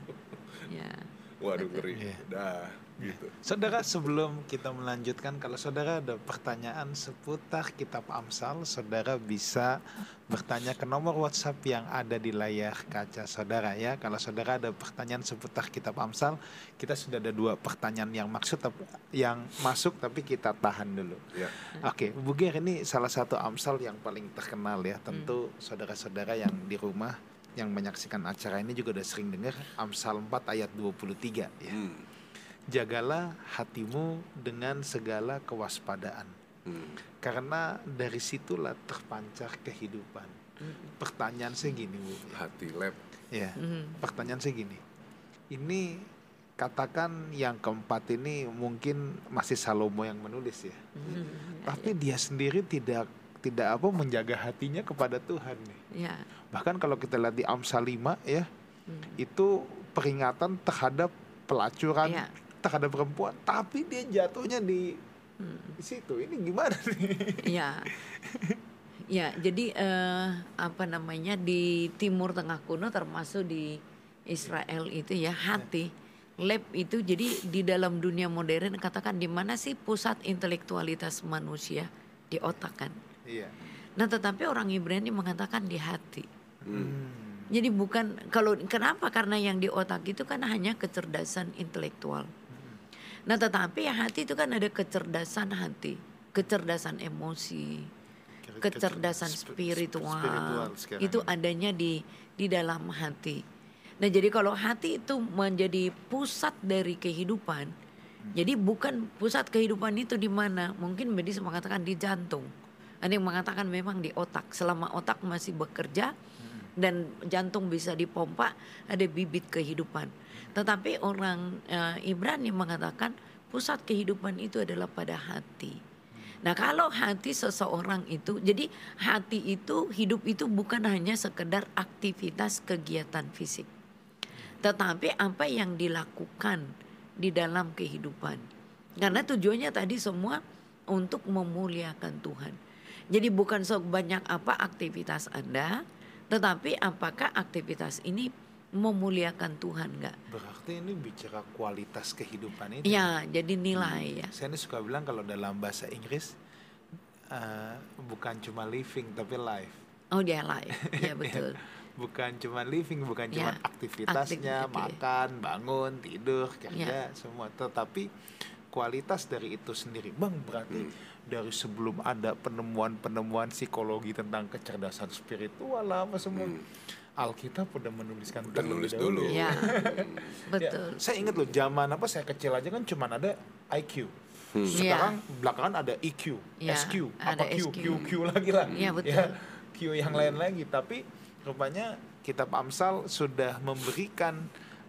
Waduh, ngeri. Dah. Gitu. Saudara, sebelum kita melanjutkan, kalau saudara ada pertanyaan seputar kitab Amsal, saudara bisa bertanya ke nomor WhatsApp yang ada di layar kaca saudara ya. Kalau saudara ada pertanyaan seputar kitab Amsal, kita sudah ada 2 pertanyaan yang masuk tapi kita tahan dulu. Oke, Bu Ger, ini salah satu Amsal yang paling terkenal ya. Tentu saudara-saudara yang di rumah yang menyaksikan acara ini juga udah sering dengar Amsal 4 ayat 23 ya. Jagalah hatimu dengan segala kewaspadaan, karena dari situlah terpancar kehidupan. Pertanyaan saya gini, Bu. Hati lab. Ya, pertanyaan saya gini. Ini katakan yang keempat ini mungkin masih Salomo yang menulis ya. Tapi dia sendiri tidak menjaga hatinya kepada Tuhan nih. Bahkan kalau kita lihat di Amsal 5 ya, itu peringatan terhadap pelacuran terhadap perempuan, tapi dia jatuhnya di situ. Ini gimana nih? Ya, jadi di Timur Tengah kuno termasuk di Israel itu ya, hati lab itu, jadi di dalam dunia modern katakan di mana sih pusat intelektualitas manusia? Di otak kan. Nah, tetapi orang Ibrani mengatakan di hati. Jadi bukan, kenapa? Karena yang di otak itu kan hanya kecerdasan intelektual. Nah tetapi hati itu kan ada kecerdasan hati, kecerdasan emosi, kecerdasan spiritual itu adanya di dalam hati. Nah jadi kalau hati itu menjadi pusat dari kehidupan, jadi bukan pusat kehidupan itu di mana? Mungkin medis mengatakan di jantung, ada yang mengatakan memang di otak. Selama otak masih bekerja dan jantung bisa dipompa, ada bibit kehidupan. Tetapi orang Ibrani mengatakan pusat kehidupan itu adalah pada hati. Nah kalau hati seseorang itu, jadi hati itu, hidup itu bukan hanya sekedar aktivitas kegiatan fisik. Tetapi apa yang dilakukan di dalam kehidupan. Karena tujuannya tadi semua untuk memuliakan Tuhan. Jadi bukan sebanyak apa aktivitas Anda, tetapi apakah aktivitas ini memuliakan Tuhan enggak? Berarti ini bicara kualitas kehidupan ini. Ya, jadi nilai ya. Saya ini suka bilang kalau dalam bahasa Inggris bukan cuma living tapi life. Oh dia life, ya betul. Bukan cuma living, bukan cuma aktivitasnya, makan, bangun, tidur, kerja, semua. Tetapi kualitas dari itu sendiri. Bang, berarti dari sebelum ada penemuan-penemuan psikologi tentang kecerdasan spiritual lah apa semua. Alkitab udah menuliskan menulis dulu. Ya, betul. Ya, saya ingat loh, zaman apa saya kecil aja kan cuman ada IQ. Sekarang belakangan ada EQ, SQ, apa Q, Q lagi lah. Ya, betul. Q yang lain lagi. Tapi rupanya kitab Amsal sudah memberikan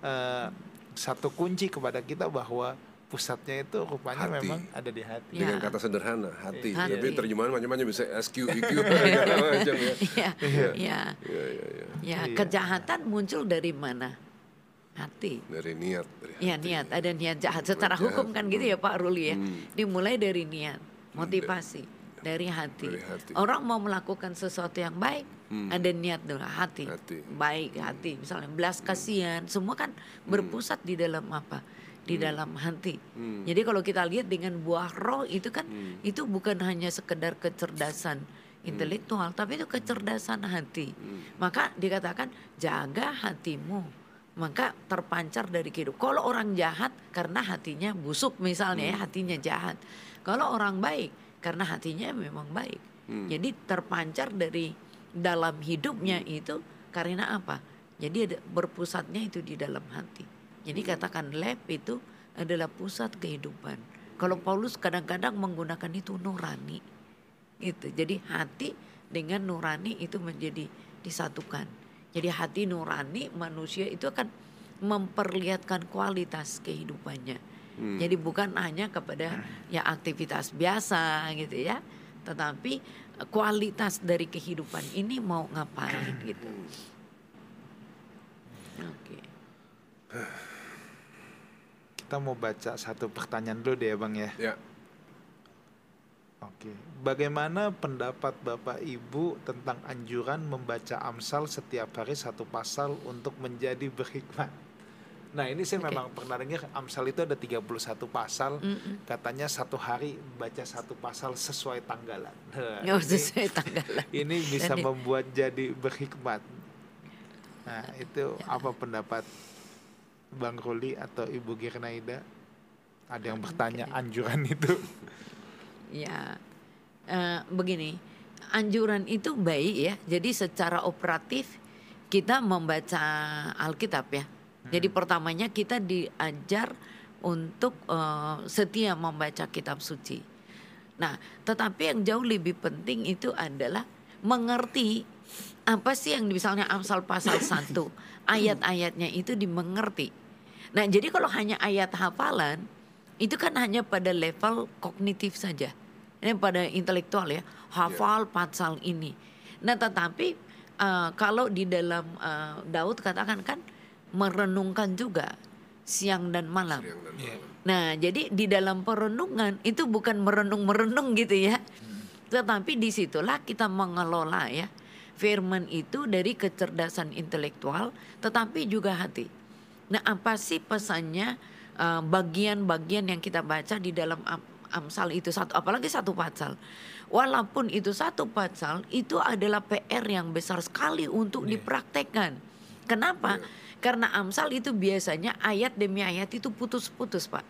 satu kunci kepada kita bahwa pusatnya itu rupanya hati. Memang ada di hati. Dengan kata sederhana, hati. Tapi terjemahan macam-macam bisa SQ, EQ, macam ya. Ya, kejahatan muncul dari mana? Hati. Dari niat. Ya, niat. Ada niat jahat. Secara hukum kan gitu ya Pak Ruli ya. Dimulai dari niat, motivasi. Dari hati. Orang mau melakukan sesuatu yang baik, ada niat dulu, hati. Baik hati. Misalnya belas kasihan, semua kan berpusat di dalam apa? Di dalam hati. Jadi kalau kita lihat dengan buah roh itu kan itu bukan hanya sekedar kecerdasan intelektual, tapi itu kecerdasan hati. Maka dikatakan jaga hatimu, maka terpancar dari kehidupan. Kalau orang jahat karena hatinya busuk misalnya ya, hatinya jahat. Kalau orang baik karena hatinya memang baik. Jadi terpancar dari dalam hidupnya itu karena apa? Jadi berpusatnya itu di dalam hati. Jadi katakan lab itu adalah pusat kehidupan. Kalau Paulus kadang-kadang menggunakan itu nurani. Itu. Jadi hati dengan nurani itu menjadi disatukan. Jadi hati nurani manusia itu akan memperlihatkan kualitas kehidupannya. Jadi bukan hanya kepada ya aktivitas biasa gitu ya. Tetapi kualitas dari kehidupan ini mau ngapain gitu. Oke. Kita mau baca satu pertanyaan dulu deh ya Bang ya. Ya. Oke. Bagaimana pendapat Bapak Ibu tentang anjuran membaca Amsal setiap hari satu pasal untuk menjadi berhikmat? Nah ini saya memang pernah dengar Amsal itu ada 31 pasal. Katanya satu hari baca satu pasal sesuai tanggalan. Nah, sesuai tanggalan. Ini bisa membuat jadi berhikmat. Nah itu apa pendapat Bang Ruli atau Ibu Girnaida? Ada yang bertanya anjuran itu? Ya, begini, anjuran itu baik ya. Jadi secara operatif kita membaca Alkitab ya. Jadi pertamanya kita diajar untuk setia membaca kitab suci. Nah, tetapi yang jauh lebih penting itu adalah mengerti apa sih yang misalnya Amsal pasal 1 ayat-ayatnya itu dimengerti. Nah jadi kalau hanya ayat hafalan itu kan hanya pada level kognitif saja, ini pada intelektual ya, hafal pasal ini. Nah tetapi kalau di dalam Daud katakan kan merenungkan juga siang dan malam. Nah jadi di dalam perenungan itu bukan merenung gitu ya, tetapi disitulah kita mengelola ya firman itu dari kecerdasan intelektual tetapi juga hati. Nah apa sih pesannya bagian-bagian yang kita baca di dalam Amsal itu satu, apalagi satu pasal. Walaupun itu satu pasal itu adalah PR yang besar sekali untuk dipraktekkan. Kenapa? Karena Amsal itu biasanya ayat demi ayat itu putus-putus Pak.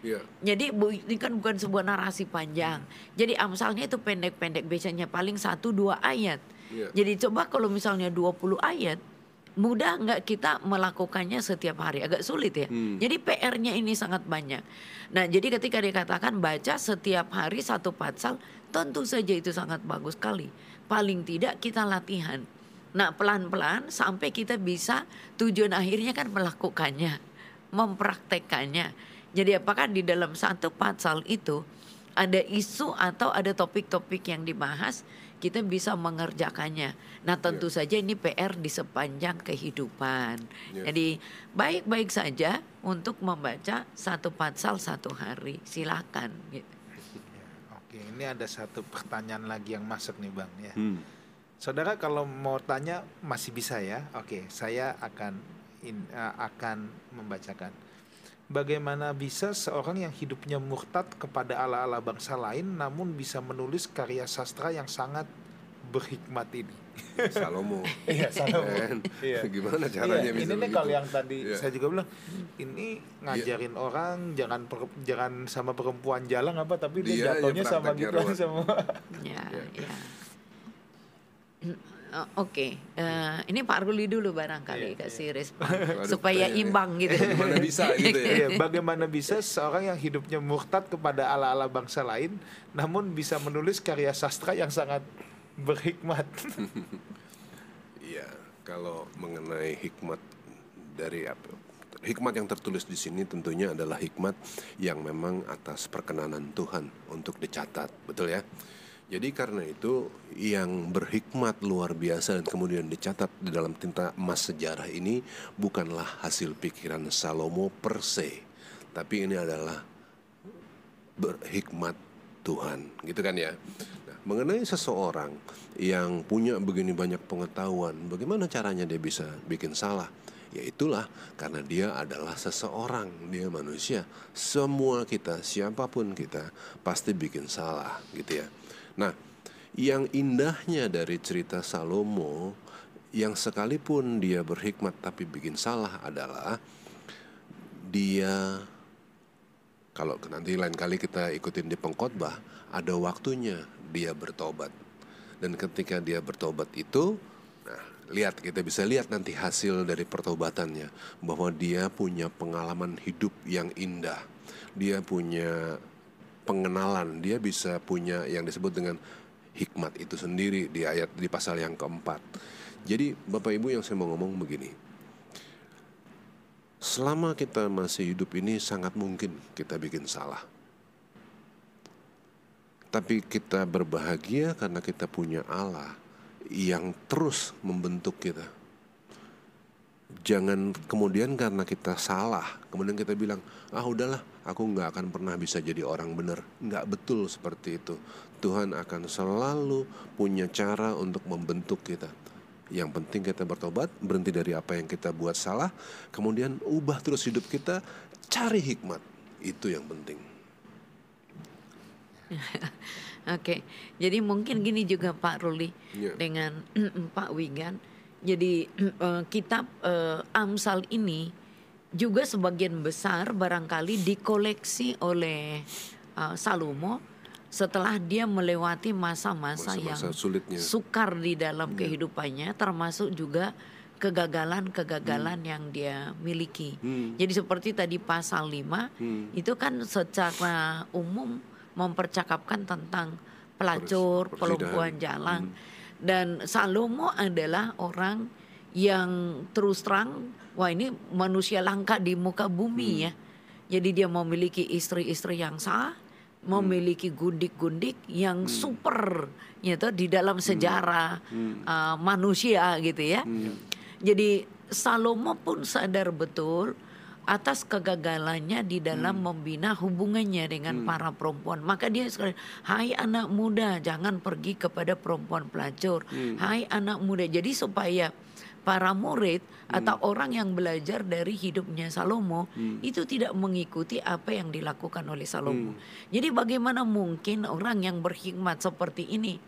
Jadi ini kan bukan sebuah narasi panjang. Jadi Amsalnya itu pendek-pendek, biasanya paling 1-2 ayat. Jadi coba kalau misalnya 20 ayat, mudah nggak kita melakukannya setiap hari? Agak sulit ya. Jadi PR-nya ini sangat banyak. Nah, jadi ketika dikatakan baca setiap hari 1 pasal, tentu saja itu sangat bagus sekali. Paling tidak kita latihan. Nah, pelan-pelan sampai kita bisa, tujuan akhirnya kan melakukannya, mempraktekannya. Jadi apakah di dalam 1 pasal itu ada isu atau ada topik-topik yang dibahas, kita bisa mengerjakannya. Nah, tentu saja ini PR di sepanjang kehidupan. Jadi baik-baik saja untuk membaca 1 pasal 1 hari. Silakan. Gitu. Oke, ini ada satu pertanyaan lagi yang masuk nih Bang ya. Saudara kalau mau tanya masih bisa ya. Oke, saya akan membacakan. Bagaimana bisa seorang yang hidupnya murtad kepada ala-ala bangsa lain namun bisa menulis karya sastra yang sangat berhikmat ini? Salomo. Iya, Salomo. Iya. Gimana caranya bisa ini begitu? Kalau yang tadi saya juga bilang, ini ngajarin orang jangan sama perempuan jalan apa, tapi dia jatuhnya sama gitu semua. Ya. Oke. Ini Pak Ruli dulu barangkali kasih respon supaya imbang gitu. Bagaimana bisa gitu ya? Bagaimana bisa seorang yang hidupnya murtad kepada ala-ala bangsa lain namun bisa menulis karya sastra yang sangat berhikmat? Iya, kalau mengenai hikmat dari apa? Hikmat yang tertulis di sini tentunya adalah hikmat yang memang atas perkenanan Tuhan untuk dicatat, betul ya? Jadi karena itu yang berhikmat luar biasa dan kemudian dicatat di dalam tinta emas sejarah ini bukanlah hasil pikiran Salomo per se, tapi ini adalah berhikmat Tuhan, gitu kan ya. Nah, mengenai seseorang yang punya begini banyak pengetahuan, bagaimana caranya dia bisa bikin salah? Ya itulah karena dia adalah seseorang, dia manusia. Semua kita, siapapun kita pasti bikin salah, gitu ya. Nah, yang indahnya dari cerita Salomo yang sekalipun dia berhikmat tapi bikin salah adalah dia, kalau nanti lain kali kita ikutin di pengkhotbah, ada waktunya dia bertobat. Dan ketika dia bertobat itu, nah lihat, kita bisa lihat nanti hasil dari pertobatannya, bahwa dia punya pengalaman hidup yang indah, dia punya pengenalan, dia bisa punya yang disebut dengan hikmat itu sendiri di pasal yang keempat. Jadi Bapak Ibu yang saya mau ngomong begini, selama kita masih hidup ini sangat mungkin kita bikin salah, tapi kita berbahagia karena kita punya Allah yang terus membentuk kita. Jangan kemudian karena kita salah kemudian kita bilang, udahlah, aku gak akan pernah bisa jadi orang benar. Gak betul seperti itu. Tuhan akan selalu punya cara untuk membentuk kita. Yang penting kita bertobat, berhenti dari apa yang kita buat salah, kemudian ubah terus hidup kita, cari hikmat. Itu yang penting. Oke, jadi mungkin gini juga Pak Ruli dengan Pak Wigan. Jadi kitab Amsal ini juga sebagian besar barangkali dikoleksi oleh Salomo setelah dia melewati masa-masa yang sulitnya, sukar di dalam kehidupannya, termasuk juga kegagalan-kegagalan yang dia miliki. Jadi seperti tadi pasal 5 itu kan secara umum mempercakapkan tentang pelacur, perempuan jalang. Dan Salomo adalah orang yang terus terang, wah ini manusia langka di muka bumi ya. Jadi dia memiliki istri-istri yang sah, memiliki gundik-gundik yang super gitu di dalam sejarah manusia gitu ya. Jadi Salomo pun sadar betul atas kegagalannya di dalam membina hubungannya dengan para perempuan. Maka dia sekali, hai anak muda, jangan pergi kepada perempuan pelacur. Hai anak muda, jadi supaya para murid atau orang yang belajar dari hidupnya Salomo itu tidak mengikuti apa yang dilakukan oleh Salomo. Jadi bagaimana mungkin orang yang berhikmat seperti ini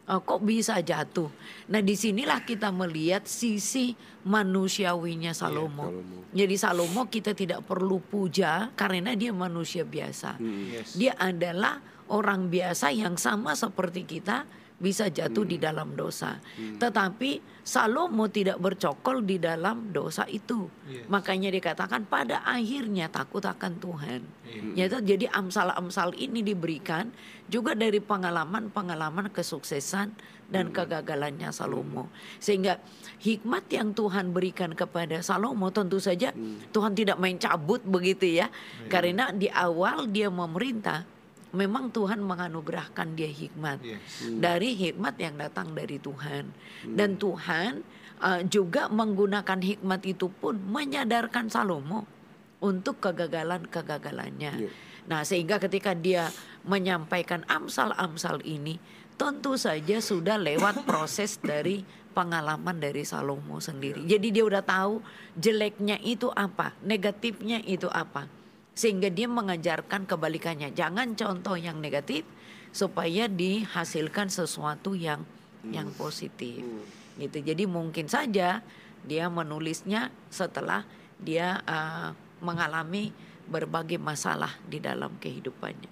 kok bisa jatuh. Nah disinilah kita melihat sisi manusiawinya Salomo. Jadi Salomo kita tidak perlu puja karena dia manusia biasa. Dia adalah orang biasa yang sama seperti kita, bisa jatuh di dalam dosa. Tetapi Salomo tidak bercokol di dalam dosa itu. Makanya dikatakan pada akhirnya takut akan Tuhan. Jadi amsal-amsal ini diberikan juga dari pengalaman-pengalaman kesuksesan dan kegagalannya Salomo. Sehingga hikmat yang Tuhan berikan kepada Salomo tentu saja Tuhan tidak main cabut begitu ya. Karena di awal dia memerintah, memang Tuhan menganugerahkan dia hikmat dari hikmat yang datang dari Tuhan. Dan Tuhan juga menggunakan hikmat itu pun menyadarkan Salomo untuk kegagalan-kegagalannya. Nah sehingga ketika dia menyampaikan amsal-amsal ini, tentu saja sudah lewat proses dari pengalaman dari Salomo sendiri. Jadi dia udah tahu jeleknya itu apa, negatifnya itu apa. Sehingga dia mengajarkan kebalikannya. Jangan contoh yang negatif supaya dihasilkan sesuatu yang positif. Gitu. Jadi mungkin saja dia menulisnya setelah dia mengalami berbagai masalah di dalam kehidupannya.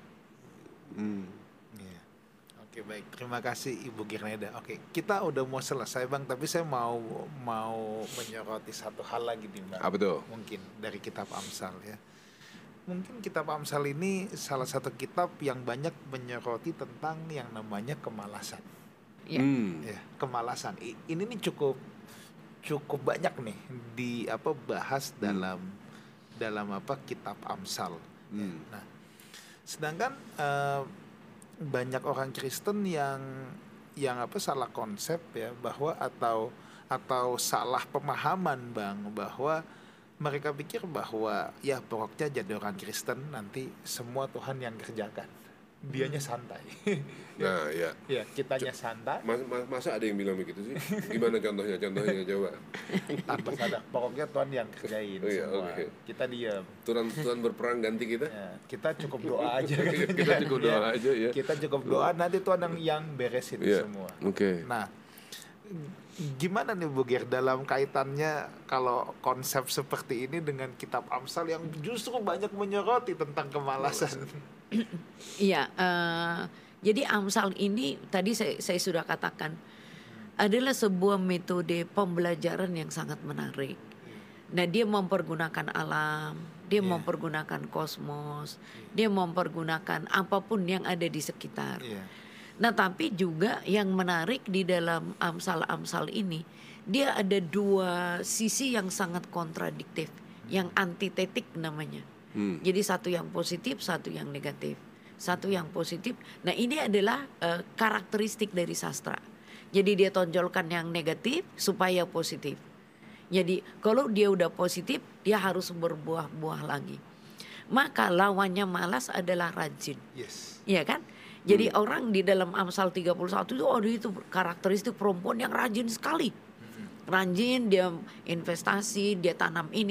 Oke, baik. Terima kasih Ibu Girneda. Oke, kita udah mau selesai Bang, tapi saya mau menyoroti satu hal lagi nih Bang. Apa tuh? Mungkin dari kitab Amsal ya. Mungkin kitab Amsal ini salah satu kitab yang banyak menyoroti tentang yang namanya kemalasan. Ya, kemalasan. Ini nih cukup banyak nih bahas dalam kitab Amsal. Ya. Nah, sedangkan banyak orang Kristen yang salah konsep ya bahwa atau salah pemahaman Bang bahwa mereka pikir bahwa ya pokoknya jadi orang Kristen nanti semua Tuhan yang kerjakan, dianya santai. Nah ya. Ya kitanya santai. Masa ada yang bilang begitu sih? Gimana contohnya coba? Tanpa sadar, pokoknya Tuhan yang kerjain semua. Okay. Kita diam. Tuhan berperang ganti kita. Ya, kita cukup doa aja. Kita cukup doa aja ya. Kita cukup doa nanti Tuhan yang beresin semua. Okay. Nah, gimana nih Bu Gir dalam kaitannya kalau konsep seperti ini dengan kitab Amsal yang justru banyak menyoroti tentang kemalasan? Iya, jadi Amsal ini tadi saya sudah katakan adalah sebuah metode pembelajaran yang sangat menarik. Nah dia mempergunakan alam, dia mempergunakan kosmos, dia mempergunakan apapun yang ada di sekitar. Nah tapi juga yang menarik di dalam Amsal-Amsal ini, dia ada dua sisi yang sangat kontradiktif, yang antitetik namanya. Jadi satu yang positif, satu yang negatif. Satu yang positif, nah ini adalah karakteristik dari sastra. Jadi dia tonjolkan yang negatif supaya positif. Jadi kalau dia udah positif, dia harus berbuah-buah lagi. Maka lawannya malas adalah rajin. Iya kan? Jadi orang di dalam Amsal 31 itu karakteristik perempuan yang rajin sekali. Rajin, dia investasi, dia tanam ini,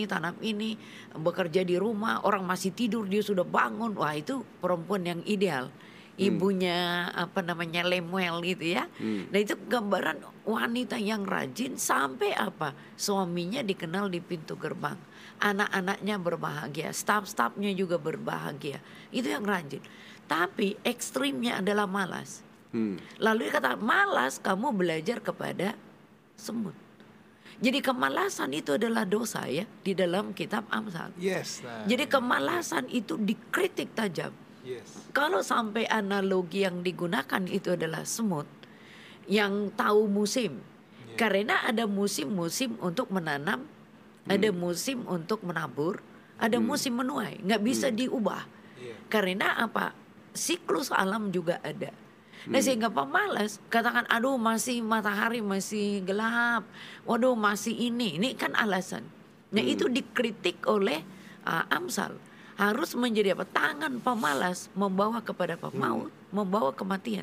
bekerja di rumah, orang masih tidur dia sudah bangun. Wah itu perempuan yang ideal. Ibunya Lemuel gitu ya. Nah itu gambaran wanita yang rajin sampai suaminya dikenal di pintu gerbang. Anak-anaknya berbahagia, staf-stafnya juga berbahagia. Itu yang rajin. Tapi ekstrimnya adalah malas. Lalu dia kata malas kamu belajar kepada semut. Jadi kemalasan itu adalah dosa ya di dalam kitab Amsal. Jadi kemalasan itu dikritik tajam. Kalau sampai analogi yang digunakan itu adalah semut yang tahu musim. Karena ada musim-musim untuk menanam, ada musim untuk menabur, ada musim menuai, nggak bisa diubah. Karena siklus alam juga ada. Nah sehingga pemalas katakan aduh masih matahari masih gelap, waduh masih ini kan alasan. Nah itu dikritik oleh Amsal. Harus menjadi tangan pemalas membawa kepada maut, membawa kematian.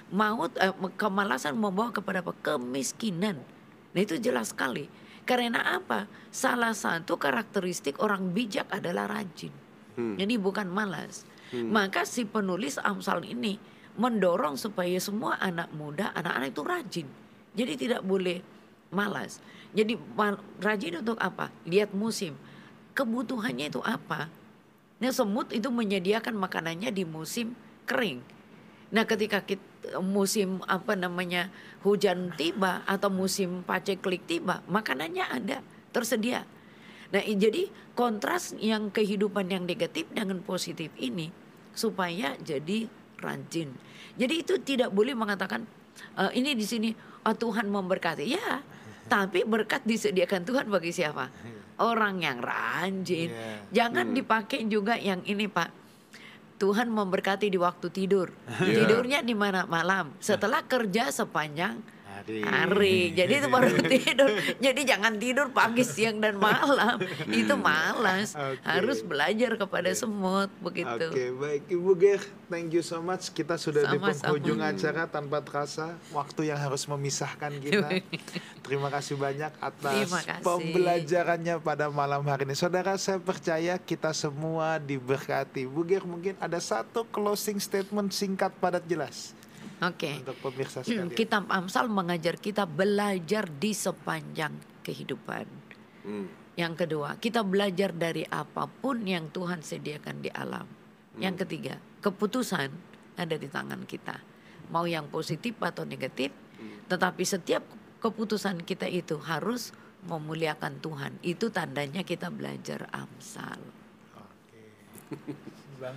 Kemalasan membawa kepada kemiskinan. Nah itu jelas sekali. Karena salah satu karakteristik orang bijak adalah rajin. Jadi bukan malas. Maka si penulis Amsal ini mendorong supaya semua anak muda, anak-anak itu rajin. Jadi tidak boleh malas. Jadi rajin untuk apa? Lihat musim. Kebutuhannya itu apa? Nah, semut itu menyediakan makanannya di musim kering. Nah, ketika musim hujan tiba atau musim paceklik tiba, makanannya ada, tersedia. Nah, jadi kontras yang kehidupan yang negatif dengan positif ini supaya jadi rajin. Jadi itu tidak boleh mengatakan ini di sini Tuhan memberkati. Ya, tapi berkat disediakan Tuhan bagi siapa? Orang yang rajin. Jangan dipakai juga yang ini, Pak. Tuhan memberkati di waktu tidur. Tidurnya di mana? Malam. Setelah kerja sepanjang hari. Jadi itu baru tidur. Jadi jangan tidur pagi, siang dan malam. Itu malas. Harus belajar kepada semut begitu. Oke, baik Ibu Ger, thank you so much. Kita sudah di penghujung acara tanpa terasa waktu yang harus memisahkan kita. Terima kasih banyak atas pembelajarannya pada malam hari ini. Saudara, saya percaya kita semua diberkati. Bu Ger, mungkin ada satu closing statement singkat padat jelas. Oke. Untuk pemirsa sekalian. Kitab Amsal mengajar kita belajar di sepanjang kehidupan. Yang kedua, kita belajar dari apapun yang Tuhan sediakan di alam. Yang ketiga, keputusan ada di tangan kita. Mau yang positif atau negatif, tetapi setiap keputusan kita itu harus memuliakan Tuhan. Itu tandanya kita belajar Amsal. Oke. Bang.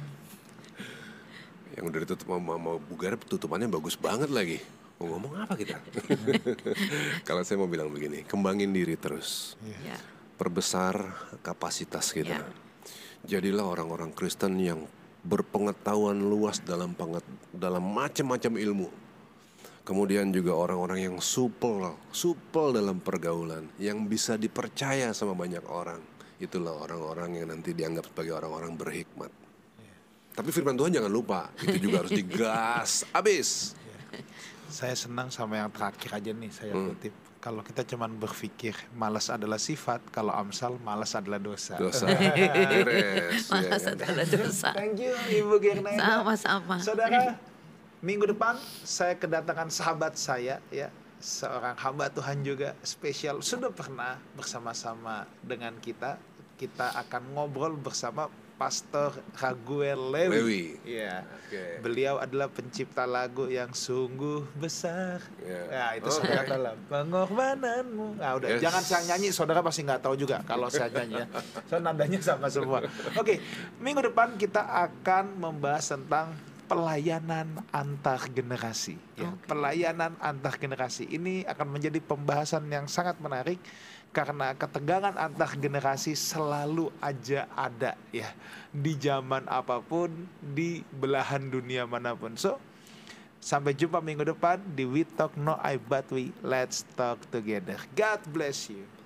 Yang udah ditutup mau Bugar, tutupannya bagus banget lagi. Mau ngomong apa kita? Kalau saya mau bilang begini, kembangin diri terus. Perbesar kapasitas kita. Jadilah orang-orang Kristen yang berpengetahuan luas dalam macam-macam ilmu. Kemudian juga orang-orang yang supel dalam pergaulan, yang bisa dipercaya sama banyak orang. Itulah orang-orang yang nanti dianggap sebagai orang-orang berhikmat. Tapi firman Tuhan jangan lupa, itu juga harus digas abis. Saya senang sama yang terakhir aja nih, saya kutip. Kalau kita cuma berpikir malas adalah sifat, kalau Amsal malas adalah dosa. Malas adalah dosa. Thank you Ibu Gernaida. Sama-sama. Saudara, minggu depan saya kedatangan sahabat saya, ya, seorang hamba Tuhan juga spesial. Sudah pernah bersama-sama dengan kita. Kita akan ngobrol bersama Pastor Raguel Lewi. Ya. Beliau adalah pencipta lagu yang sungguh besar. Ya, itu sangat dalam pengorbananmu. Nah, udah jangan saya nyanyi, saudara pasti nggak tahu juga kalau saya nyanyi ya. So nadanya sama semua. Oke, minggu depan kita akan membahas tentang pelayanan antar generasi. Ya, pelayanan antar generasi ini akan menjadi pembahasan yang sangat menarik. Karena ketegangan antar generasi selalu aja ada ya, di zaman apapun, di belahan dunia manapun. So, sampai jumpa minggu depan di We Talk No I But We Let's Talk Together. God bless you.